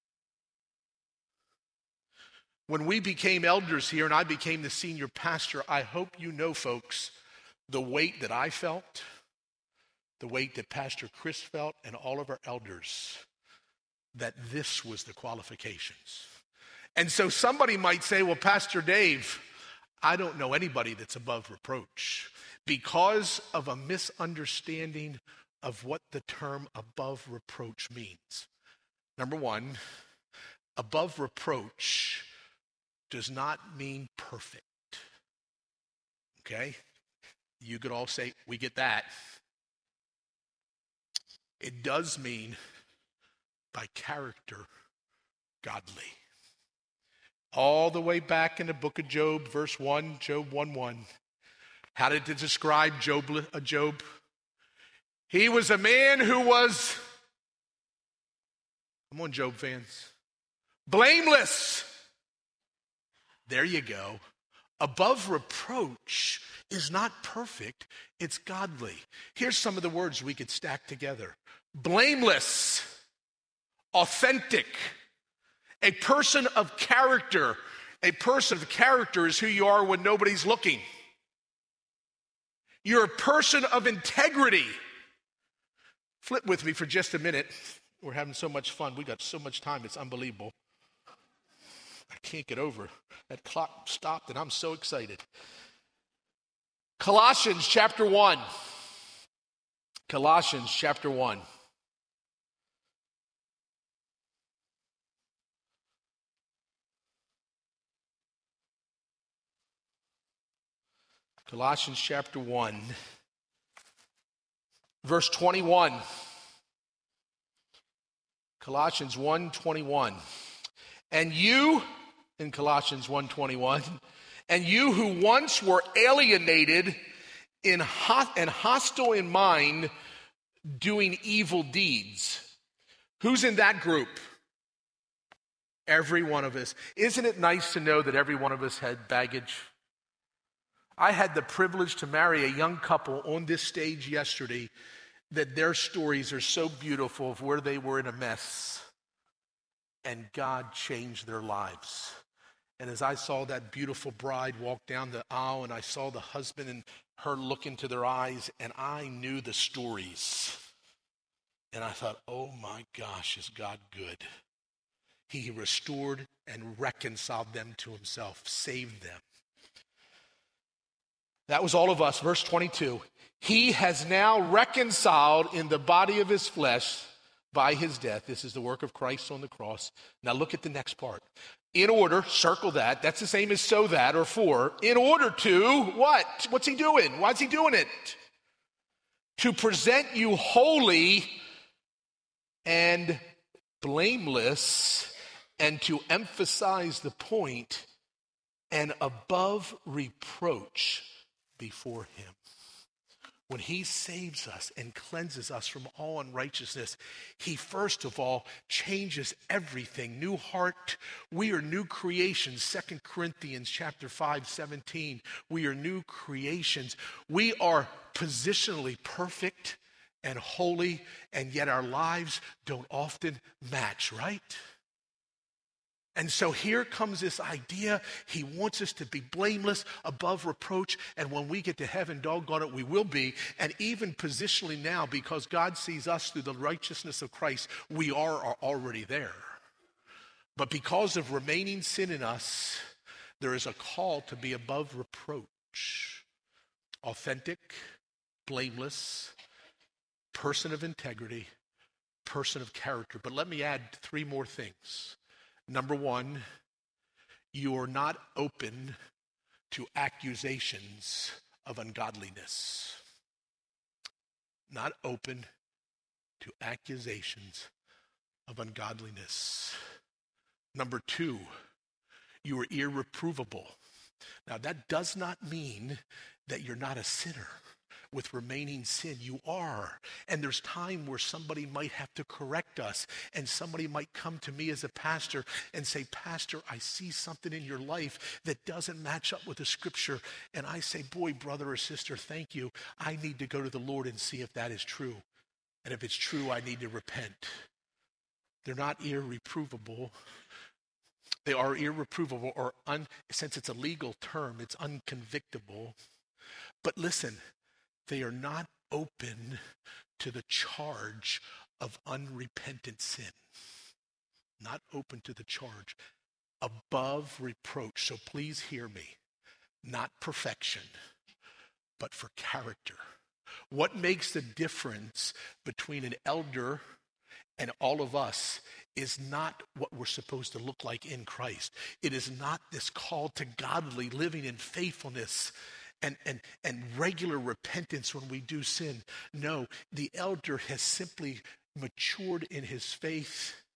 When we became elders here and I became the senior pastor, I hope you know, folks, the weight that I felt, the weight that Pastor Chris felt, and all of our elders, that this was the qualifications. And so somebody might say, well, Pastor Dave, I don't know anybody that's above reproach, because of a misunderstanding of what the term above reproach means. Number one, above reproach does not mean perfect. Okay? You could all say, we get that. It does mean by character, godly. All the way back in the book of Job, verse 1, Job 1:1. How did it describe Job? He was a man who was, come on, Job fans, blameless. There you go. Above reproach is not perfect, it's godly. Here's some of the words we could stack together. Blameless, authentic, a person of character. A person of character is who you are when nobody's looking. You're a person of integrity. Flip with me for just a minute. We're having so much fun. We got so much time, it's unbelievable. I can't get over. That clock stopped and I'm so excited. Colossians chapter 1. Colossians chapter 1. Colossians chapter 1, verse 21. Colossians 1:21. And you, in Colossians 1:21, and you who once were alienated and hostile in mind, doing evil deeds. Who's in that group? Every one of us. Isn't it nice to know that every one of us had baggage? I had the privilege to marry a young couple on this stage yesterday that their stories are so beautiful of where they were in a mess and God changed their lives. And as I saw that beautiful bride walk down the aisle and I saw the husband and her look into their eyes and I knew the stories. And I thought, oh my gosh, is God good? He restored and reconciled them to himself, saved them. That was all of us. Verse 22. He has now reconciled in the body of his flesh by his death. This is the work of Christ on the cross. Now look at the next part. In order, circle that. That's the same as so that or for. In order to what? What's he doing? Why is he doing it? To present you holy and blameless, and to emphasize the point, and above reproach before him. When he saves us and cleanses us from all unrighteousness, he first of all changes everything. New heart. We are new creations. 2 Corinthians chapter 5:17. We are new creations. We are positionally perfect and holy, and yet our lives don't often match, right? And so here comes this idea. He wants us to be blameless, above reproach. And when we get to heaven, doggone it, we will be. And even positionally now, because God sees us through the righteousness of Christ, we are already there. But because of remaining sin in us, there is a call to be above reproach. Authentic, blameless, person of integrity, person of character. But let me add 3 more things. Number 1, you are not open to accusations of ungodliness. Not open to accusations of ungodliness. Number 2, you are irreprovable. Now that does not mean that you're not a sinner. With remaining sin, you are. And there's time where somebody might have to correct us, and somebody might come to me as a pastor and say, Pastor, I see something in your life that doesn't match up with the scripture. And I say, boy, brother or sister, thank you. I need to go to the Lord and see if that is true. And if it's true, I need to repent. They're not irreprovable. They are irreprovable, or since it's a legal term, it's unconvictable. But listen, they are not open to the charge of unrepentant sin. Not open to the charge. Above reproach. So please hear me. Not perfection, but for character. What makes the difference between an elder and all of us is not what we're supposed to look like in Christ. It is not this call to godly living in faithfulness and regular repentance when we do sin. No, the elder has simply matured in his faith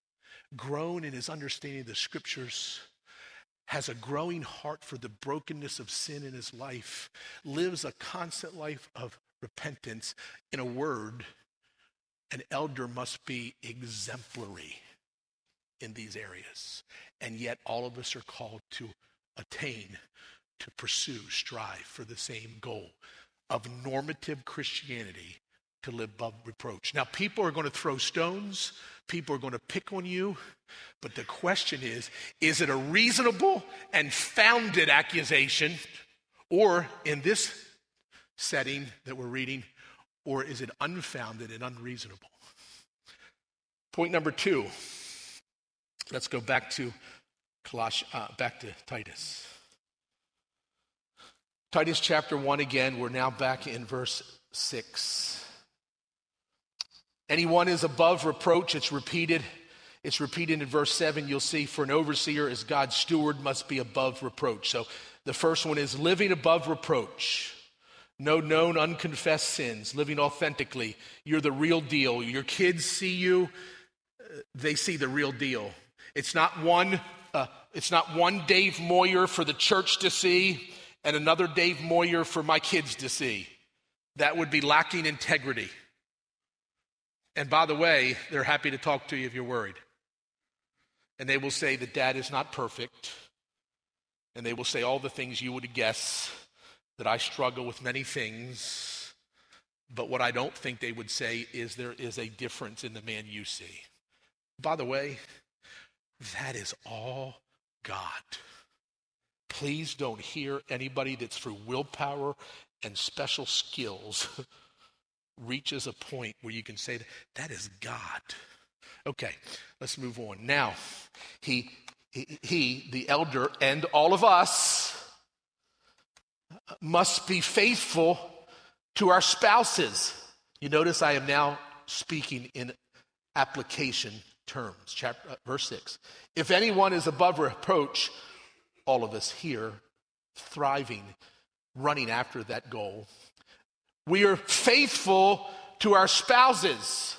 grown in his understanding of the scriptures, has a growing heart for the brokenness of sin in his life, lives a constant life of repentance. In a word, an elder must be exemplary in these areas. And yet all of us are called to attain, to pursue, strive for the same goal of normative Christianity, to live above reproach. Now, people are going to throw stones. People are going to pick on you. But the question is it a reasonable and founded accusation? Or in this setting that we're reading, or is it unfounded and unreasonable? Point number 2. Let's go back to Titus. Titus chapter 1 again. We're now back in verse 6. Anyone is above reproach. It's repeated in verse 7. You'll see, for an overseer as God's steward must be above reproach. So the first one is living above reproach. No known unconfessed sins, living authentically. You're the real deal. Your kids see you, they see the real deal. It's not one Dave Moyer for the church to see and another Dave Moyer for my kids to see. That would be lacking integrity. And by the way, they're happy to talk to you if you're worried. And they will say that dad is not perfect. And they will say all the things you would guess, that I struggle with many things. But what I don't think they would say is there is a difference in the man you see. By the way, that is all God. Please don't hear anybody that's through willpower and special skills reaches a point where you can say that is God. Okay, let's move on. Now, he, the elder, and all of us must be faithful to our spouses. You notice I am now speaking in application terms. Verse 6. If anyone is above reproach, all of us here, thriving, running after that goal, we are faithful to our spouses.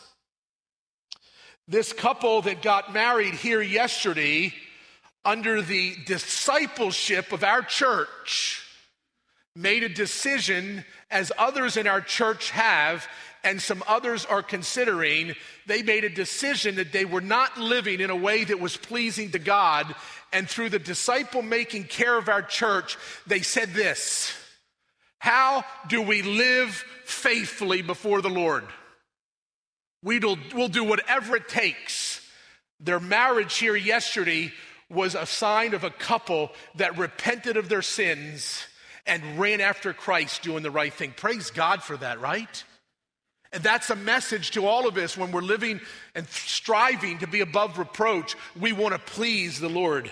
This couple that got married here yesterday under the discipleship of our church made a decision, as others in our church have, and some others are considering. They made a decision that they were not living in a way that was pleasing to God. And through the disciple-making care of our church, they said this: how do we live faithfully before the Lord? We'll do whatever it takes. Their marriage here yesterday was a sign of a couple that repented of their sins and ran after Christ doing the right thing. Praise God for that, right? And that's a message to all of us when we're living and striving to be above reproach. We want to please the Lord.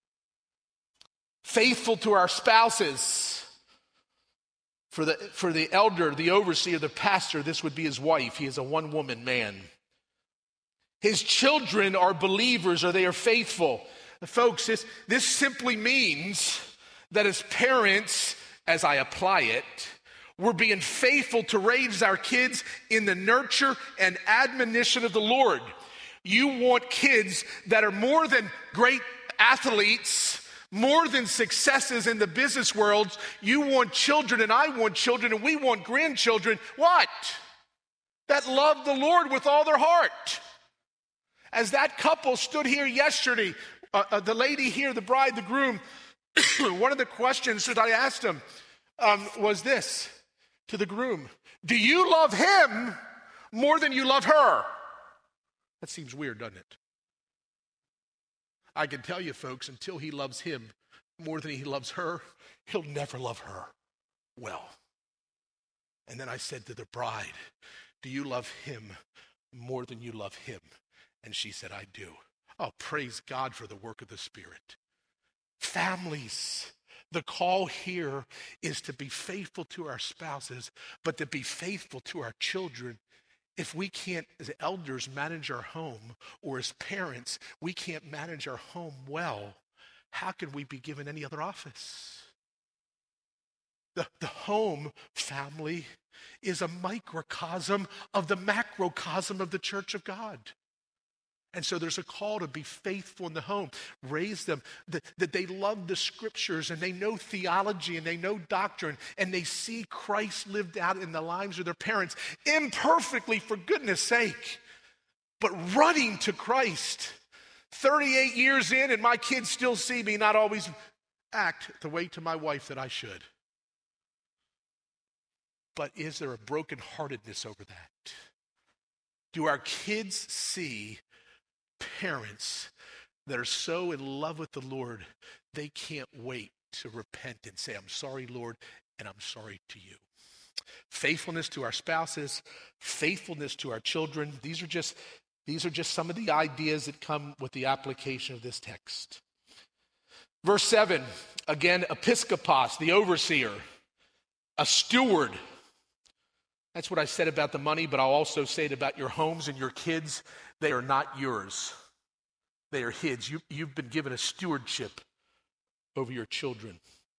Faithful to our spouses. For the elder, the overseer, the pastor, this would be his wife. He is a one-woman man. His children are believers, or they are faithful. Folks, this simply means that as parents, as I apply it, we're being faithful to raise our kids in the nurture and admonition of the Lord. You want kids that are more than great athletes, more than successes in the business world. You want children, and I want children, and we want grandchildren. What? That love the Lord with all their heart. As that couple stood here yesterday, the lady here, the bride, the groom, one of the questions that I asked them was this to the groom: do you love him more than you love her? That seems weird, doesn't it? I can tell you, folks, until he loves him more than he loves her, he'll never love her well. And then I said to the bride, do you love him more than you love him? And she said, I do. Oh, praise God for the work of the Spirit. Families, the call here is to be faithful to our spouses, but to be faithful to our children. If we can't, as elders, manage our home, or as parents, we can't manage our home well, how can we be given any other office? The home family is a microcosm of the macrocosm of the church of God. And so there's a call to be faithful in the home, raise them, that they love the scriptures and they know theology and they know doctrine and they see Christ lived out in the lives of their parents, imperfectly for goodness sake, but running to Christ. 38 years in and my kids still see me not always act the way to my wife that I should. But is there a brokenheartedness over that? Do our kids see parents that are so in love with the Lord, they can't wait to repent and say, I'm sorry, Lord, and I'm sorry to you? Faithfulness to our spouses, faithfulness to our children. These are just some of the ideas that come with the application of this text. Verse 7, again, episkopos, the overseer, a steward. That's what I said about the money, but I'll also say it about your homes and your kids. They are not yours. They are his. You've been given a stewardship over your children.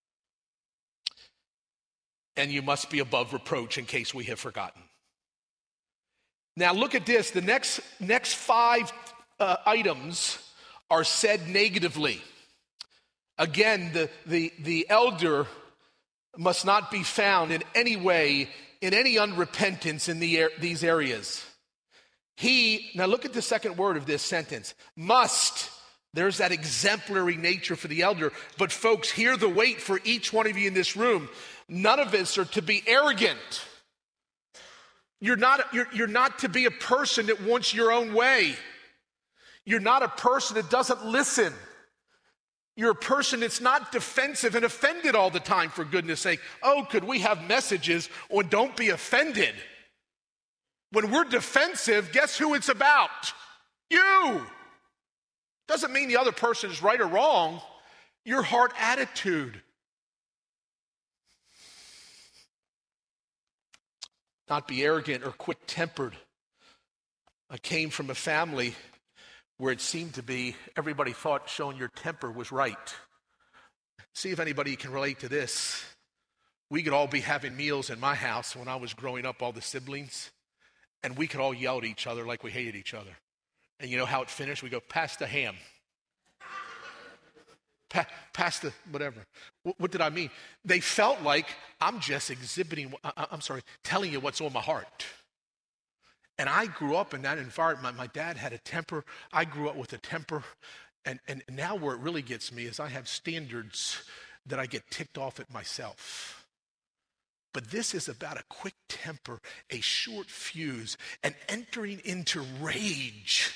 And you must be above reproach in case we have forgotten. Now look at this. The next 5 items are said negatively. Again, the elder must not be found in any way, in any unrepentance in these areas. Now look at the second word of this sentence, must. There's that exemplary nature for the elder. But folks, hear the weight for each one of you in this room. None of us are to be arrogant. You're not to be a person that wants your own way. You're not a person that doesn't listen. You're a person that's not defensive and offended all the time, for goodness sake. Oh, could we have messages on don't be offended? When we're defensive, guess who it's about? You. Doesn't mean the other person is right or wrong. Your heart attitude. Not be arrogant or quick-tempered. I came from a family where it seemed to be everybody thought showing your temper was right. See if anybody can relate to this. We could all be having meals in my house when I was growing up, all the siblings, and we could all yell at each other like we hated each other. And you know how it finished? We go, pass the ham. Pass the whatever. What did I mean? They felt like I'm just telling you what's on my heart. And I grew up in that environment. My dad had a temper. I grew up with a temper. And now where it really gets me is I have standards that I get ticked off at myself. But this is about a quick temper, a short fuse, and entering into rage.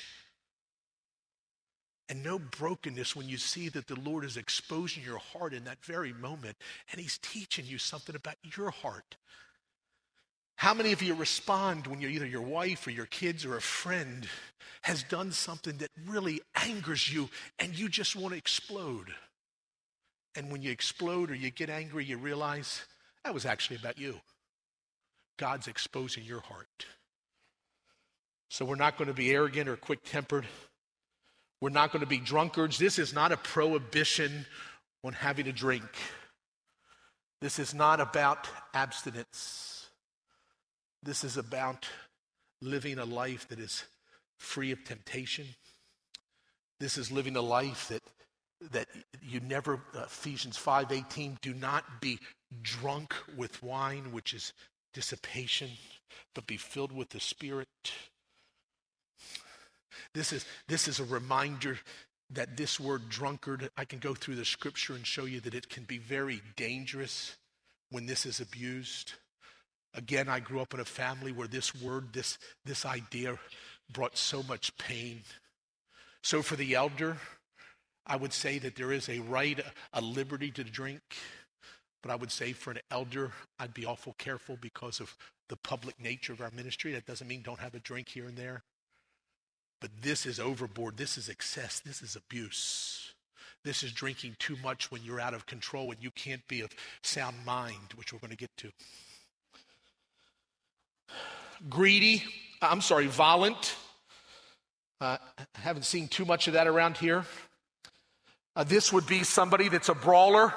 And no brokenness when you see that the Lord is exposing your heart in that very moment. And he's teaching you something about your heart. How many of you respond when either your wife or your kids or a friend has done something that really angers you and you just want to explode? And when you explode or you get angry, you realize that was actually about you. God's exposing your heart. So we're not going to be arrogant or quick-tempered. We're not going to be drunkards. This is not a prohibition on having a drink. This is not about abstinence. This is about living a life that is free of temptation. This is living a life that you never, Ephesians 5:18, do not be drunk with wine, which is dissipation, but be filled with the Spirit. This is a reminder that this word drunkard, I can go through the scripture and show you that it can be very dangerous when this is abused. Again, I grew up in a family where this word, this idea brought so much pain. So for the elder, I would say that there is a right, a liberty to drink. But I would say for an elder, I'd be awful careful because of the public nature of our ministry. That doesn't mean don't have a drink here and there. But this is overboard. This is excess. This is abuse. This is drinking too much when you're out of control and you can't be of sound mind, which we're going to get to. Violent. I haven't seen too much of that around here. This would be somebody that's a brawler.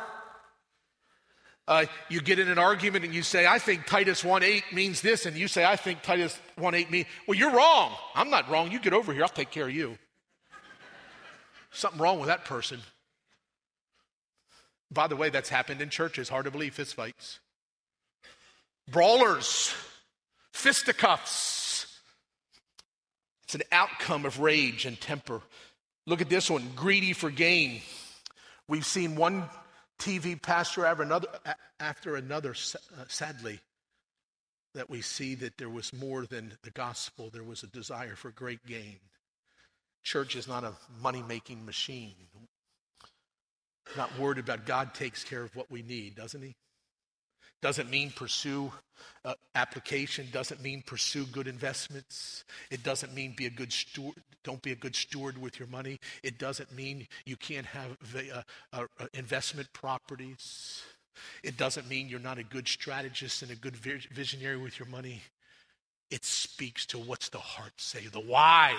You get in an argument and you say, I think Titus 1:8 means this, and you say, I think Titus 1:8 means, well, you're wrong. I'm not wrong. You get over here. I'll take care of you. Something wrong with that person. By the way, that's happened in churches. Hard to believe, fistfights. Brawlers, fisticuffs. It's an outcome of rage and temper. Look at this one, greedy for gain. We've seen one TV pastor after another, sadly, that we see that there was more than the gospel. There was a desire for great gain. Church is not a money-making machine. Not worried about God takes care of what we need, doesn't he? Doesn't mean pursue application. Doesn't mean pursue good investments. It doesn't mean be a good steward. Don't be a good steward with your money. It doesn't mean you can't have investment properties. It doesn't mean you're not a good strategist and a good visionary with your money. It speaks to what's the heart say, the why.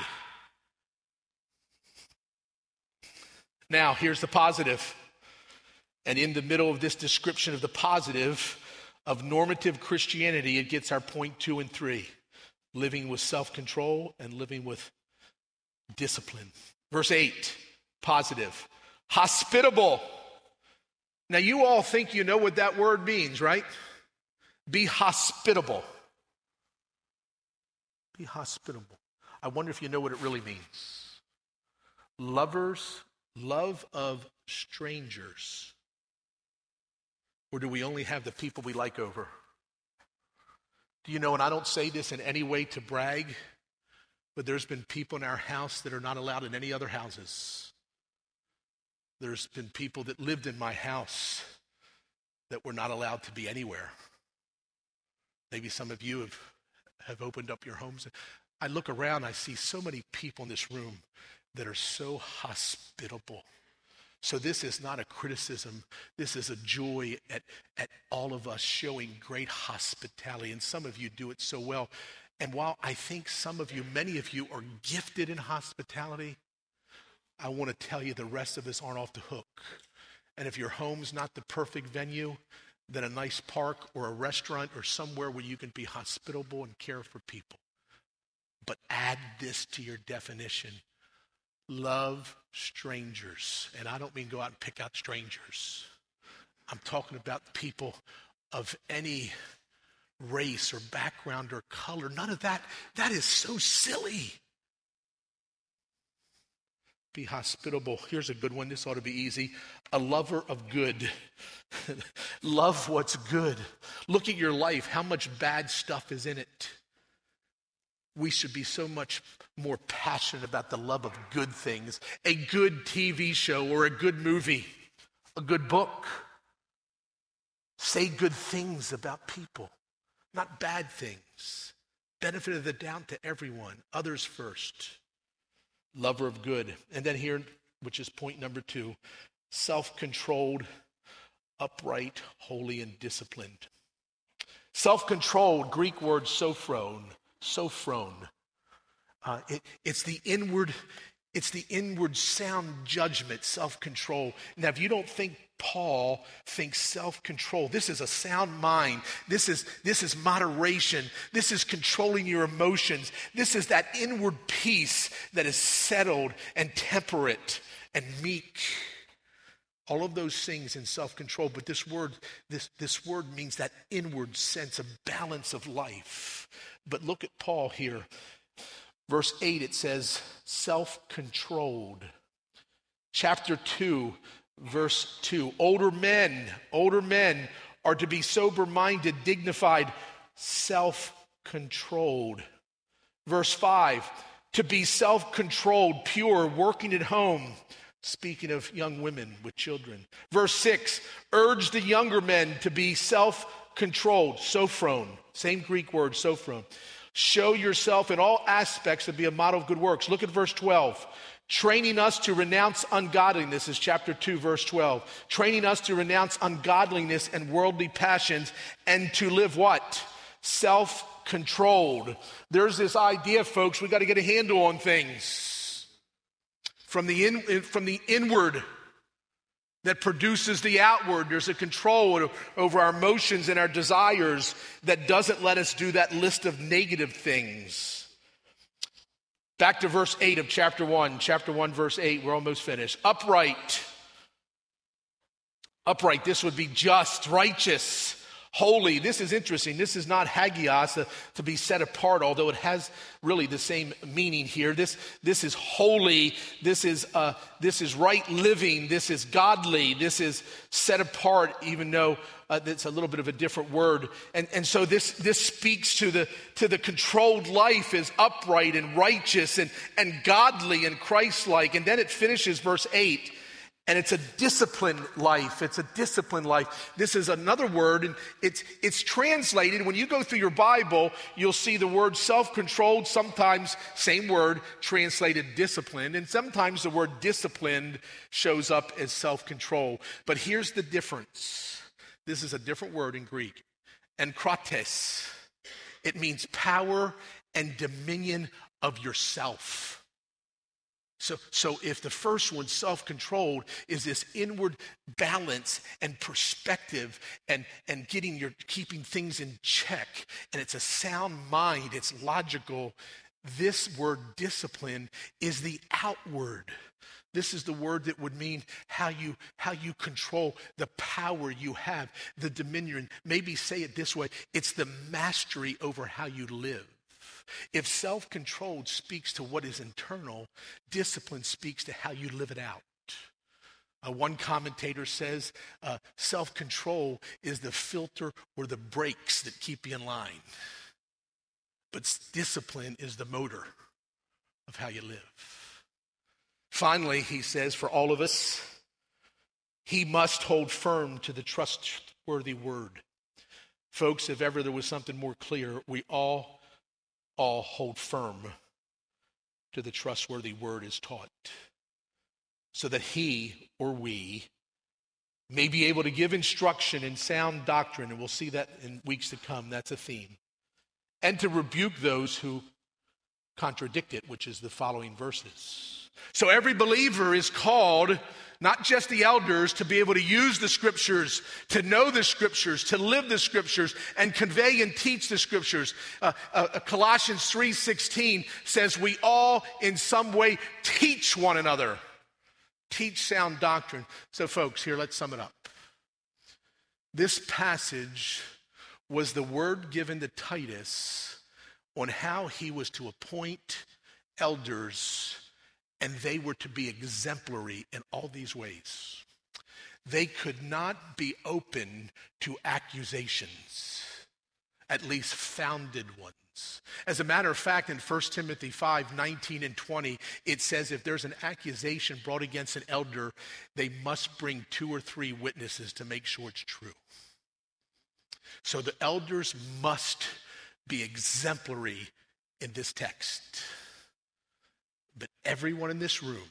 Now, here's the positive. And in the middle of this description of the positive of normative Christianity, it gets our point 2 and 3. Living with self-control and living with discipline. Verse 8, positive. Hospitable. Now, you all think you know what that word means, right? Be hospitable. Be hospitable. I wonder if you know what it really means. Love of strangers. Or do we only have the people we like over? Do you know, and I don't say this in any way to brag, but there's been people in our house that are not allowed in any other houses. There's been people that lived in my house that were not allowed to be anywhere. Maybe some of you have opened up your homes. I look around, I see so many people in this room that are so hospitable. So this is not a criticism. This is a joy at all of us showing great hospitality. And some of you do it so well. And while I think some of you, many of you are gifted in hospitality, I want to tell you the rest of us aren't off the hook. And if your home's not the perfect venue, then a nice park or a restaurant or somewhere where you can be hospitable and care for people. But add this to your definition. Love strangers. And I don't mean go out and pick out strangers. I'm talking about people of any race or background or color. None of that. That is so silly. Be hospitable. Here's a good one. This ought to be easy. A lover of good. Love what's good. Look at your life. How much bad stuff is in it? We should be so much more passionate about the love of good things. A good TV show or a good movie. A good book. Say good things about people. Not bad things. Benefit of the doubt to everyone. Others first. Lover of good. And then here, which is point number 2, self-controlled, upright, holy, and disciplined. Self-controlled, Greek word sophron. It's the inward sound judgment, self-control. Now, if you don't think Paul thinks self-control, this is a sound mind. This is moderation. This is controlling your emotions. This is that inward peace that is settled and temperate and meek. All of those things in self-control, but this word means that inward sense of balance of life. But look at Paul here. Verse 8, it says, self-controlled. Chapter 2, verse 2, older men are to be sober-minded, dignified, self-controlled. Verse 5, to be self-controlled, pure, working at home. Speaking of young women with children. Verse 6, urge the younger men to be self-controlled, sophron, same Greek word, sophron. Show yourself in all aspects to be a model of good works. Look at verse 12. Training us to renounce ungodliness is chapter 2, verse 12. Training us to renounce ungodliness and worldly passions and to live what? Self-controlled. There's this idea, folks, we got to get a handle on things. From the inward that produces the outward. There's a control over our emotions and our desires that doesn't let us do that list of negative things. Back to verse 8 of chapter 1. Chapter 1, verse 8. We're almost finished. Upright. Upright. This would be just, righteous, holy. This is interesting. This is not hagios, to be set apart, although it has really the same meaning here. This is holy. This is right living. This is godly. This is set apart, even though it's a little bit of a different word. And so this speaks to the controlled life is upright and righteous and godly and Christ-like. And then it finishes verse 8. And it's a disciplined life. It's a disciplined life. This is another word, and it's translated. When you go through your Bible, you'll see the word self-controlled, sometimes same word, translated disciplined, and sometimes the word disciplined shows up as self-control. But here's the difference. This is a different word in Greek. Enkrates. It means power and dominion of yourself. So if the first one, self-controlled, is this inward balance and perspective and keeping things in check, and it's a sound mind, it's logical, this word discipline is the outward. This is the word that would mean how you control the power you have, the dominion. Maybe say it this way, it's the mastery over how you live. If self-controlled speaks to what is internal, discipline speaks to how you live it out. One commentator says self-control is the filter or the brakes that keep you in line. But discipline is the motor of how you live. Finally, he says, for all of us, he must hold firm to the trustworthy word. Folks, if ever there was something more clear, we all hold firm to the trustworthy word as taught, so that he or we may be able to give instruction in sound doctrine, and we'll see that in weeks to come, that's a theme, and to rebuke those who contradict it, which is the following verses. So every believer is called, not just the elders, to be able to use the scriptures, to know the scriptures, to live the scriptures, and convey and teach the scriptures. Colossians 3:16 says we all in some way teach one another. Teach sound doctrine. So folks, here, let's sum it up. This passage was the word given to Titus on how he was to appoint elders, and they were to be exemplary in all these ways. They could not be open to accusations, at least founded ones. As a matter of fact, in 1 Timothy 5:19 and 20, it says if there's an accusation brought against an elder, they must bring 2 or 3 witnesses to make sure it's true. So the elders must be exemplary in this text. But everyone in this room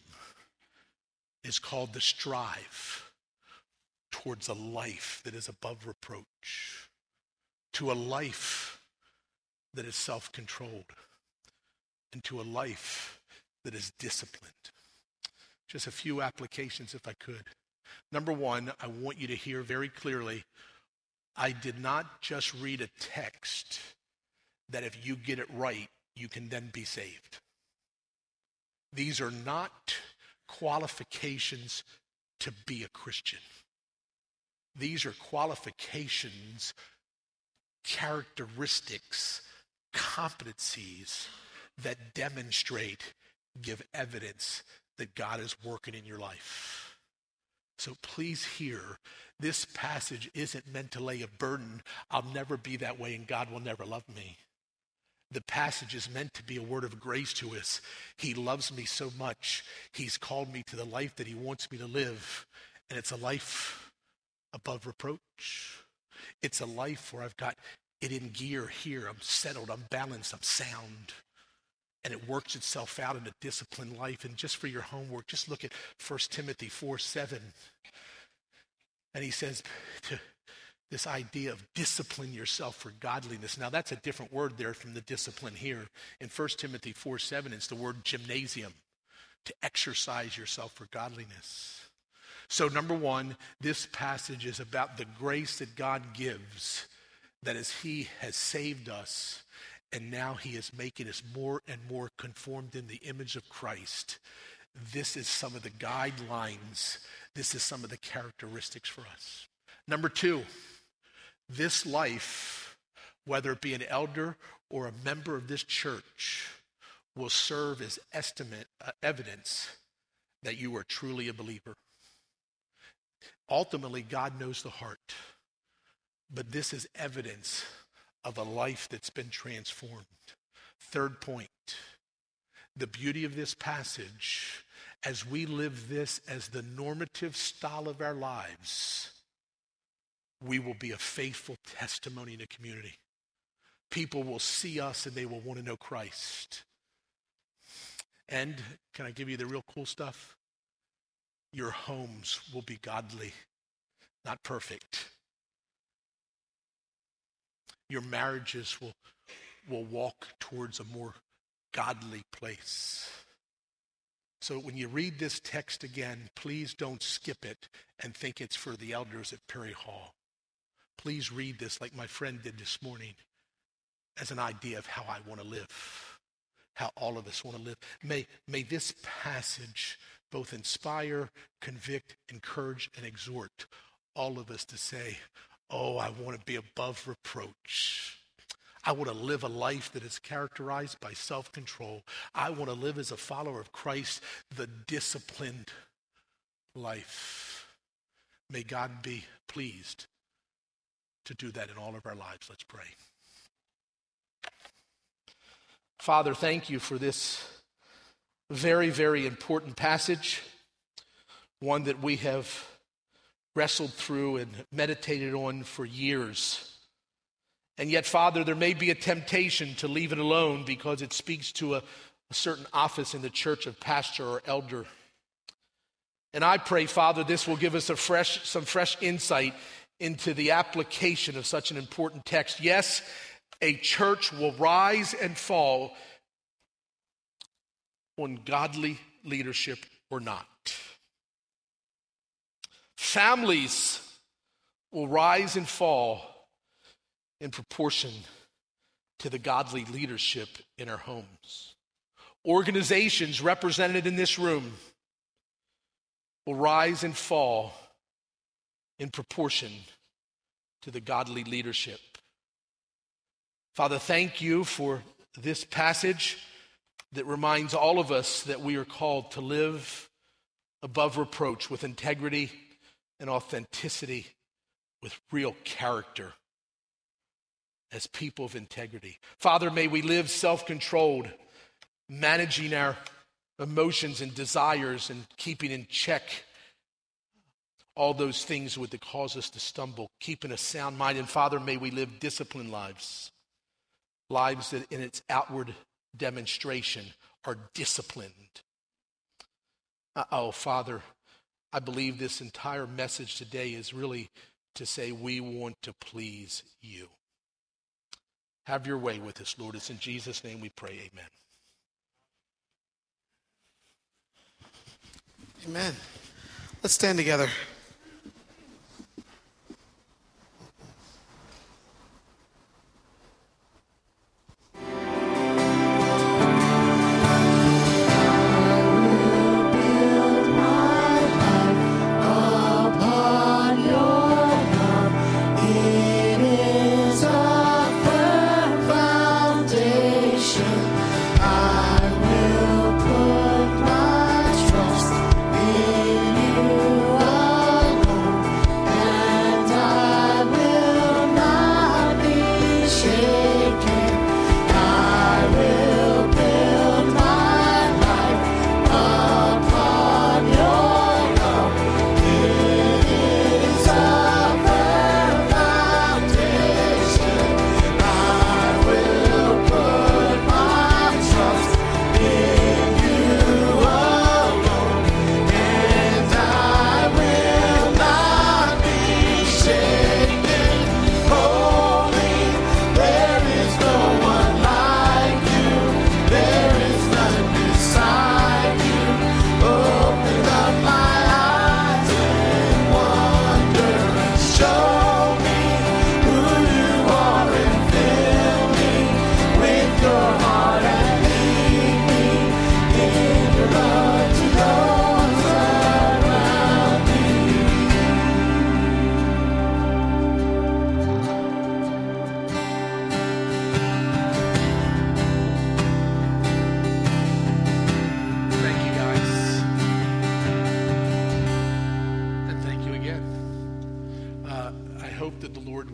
is called to strive towards a life that is above reproach, to a life that is self-controlled, and to a life that is disciplined. Just a few applications if I could. Number one, I want you to hear very clearly, I did not just read a text that if you get it right, you can then be saved. These are not qualifications to be a Christian. These are qualifications, characteristics, competencies that demonstrate, give evidence that God is working in your life. So please hear, this passage isn't meant to lay a burden. I'll never be that way and God will never love me. The passage is meant to be a word of grace to us. He loves me so much. He's called me to the life that he wants me to live. And it's a life above reproach. It's a life where I've got it in gear here. I'm settled, I'm balanced, I'm sound. And it works itself out in a disciplined life. And just for your homework, just look at 1 Timothy 4:7. And he says this idea of discipline yourself for godliness. Now that's a different word there from the discipline here. In 1 Timothy 4:7, it's the word gymnasium, to exercise yourself for godliness. So number one, this passage is about the grace that God gives, that as he has saved us and now he is making us more and more conformed in the image of Christ. This is some of the guidelines. This is some of the characteristics for us. Number two, this life, whether it be an elder or a member of this church, will serve as evidence that you are truly a believer. Ultimately, God knows the heart, but this is evidence of a life that's been transformed. Third point, the beauty of this passage, as we live this as the normative style of our lives, we will be a faithful testimony in the community. People will see us and they will want to know Christ. And can I give you the real cool stuff? Your homes will be godly, not perfect. Your marriages will walk towards a more godly place. So when you read this text again, please don't skip it and think it's for the elders at Perry Hall. Please read this like my friend did this morning as an idea of how I want to live, how all of us want to live. May this passage both inspire, convict, encourage, and exhort all of us to say, oh, I want to be above reproach. I want to live a life that is characterized by self-control. I want to live as a follower of Christ, the disciplined life. May God be pleased to do that in all of our lives. Let's pray. Father, thank you for this very, very important passage, one that we have wrestled through and meditated on for years. And yet, Father, there may be a temptation to leave it alone because it speaks to a certain office in the church of pastor or elder. And I pray, Father, this will give us some fresh insight into the application of such an important text. Yes, a church will rise and fall on godly leadership or not. Families will rise and fall in proportion to the godly leadership in our homes. Organizations represented in this room will rise and fall in proportion to the godly leadership. Father, thank you for this passage that reminds all of us that we are called to live above reproach with integrity and authenticity, with real character as people of integrity. Father, may we live self-controlled, managing our emotions and desires and keeping in check all those things that cause us to stumble, keeping a sound mind. And Father, may we live disciplined lives that in its outward demonstration are disciplined. Oh, Father, I believe this entire message today is really to say we want to please you. Have your way with us, Lord. It's in Jesus' name we pray, amen. Amen. Let's stand together.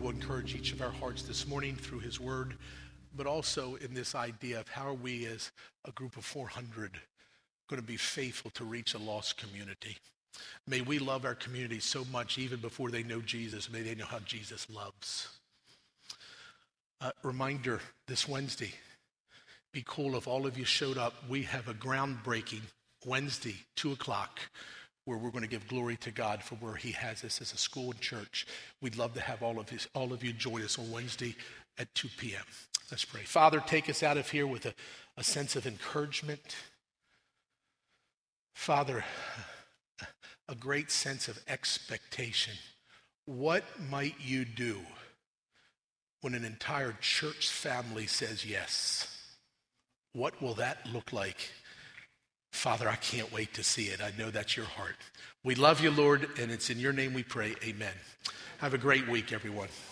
will encourage each of our hearts this morning through his word, but also in this idea of how are we as a group of 400 going to be faithful to reach a lost community. May we love our community so much even before they know Jesus. May they know how Jesus loves. Reminder this Wednesday, be cool if all of you showed up. We have a groundbreaking Wednesday, 2 o'clock, where we're going to give glory to God for where he has us as a school and church. We'd love to have all of you join us on Wednesday at 2 p.m. Let's pray. Father, take us out of here with a sense of encouragement. Father, a great sense of expectation. What might you do when an entire church family says yes? What will that look like? Father, I can't wait to see it. I know that's your heart. We love you, Lord, and it's in your name we pray. Amen. Have a great week, everyone.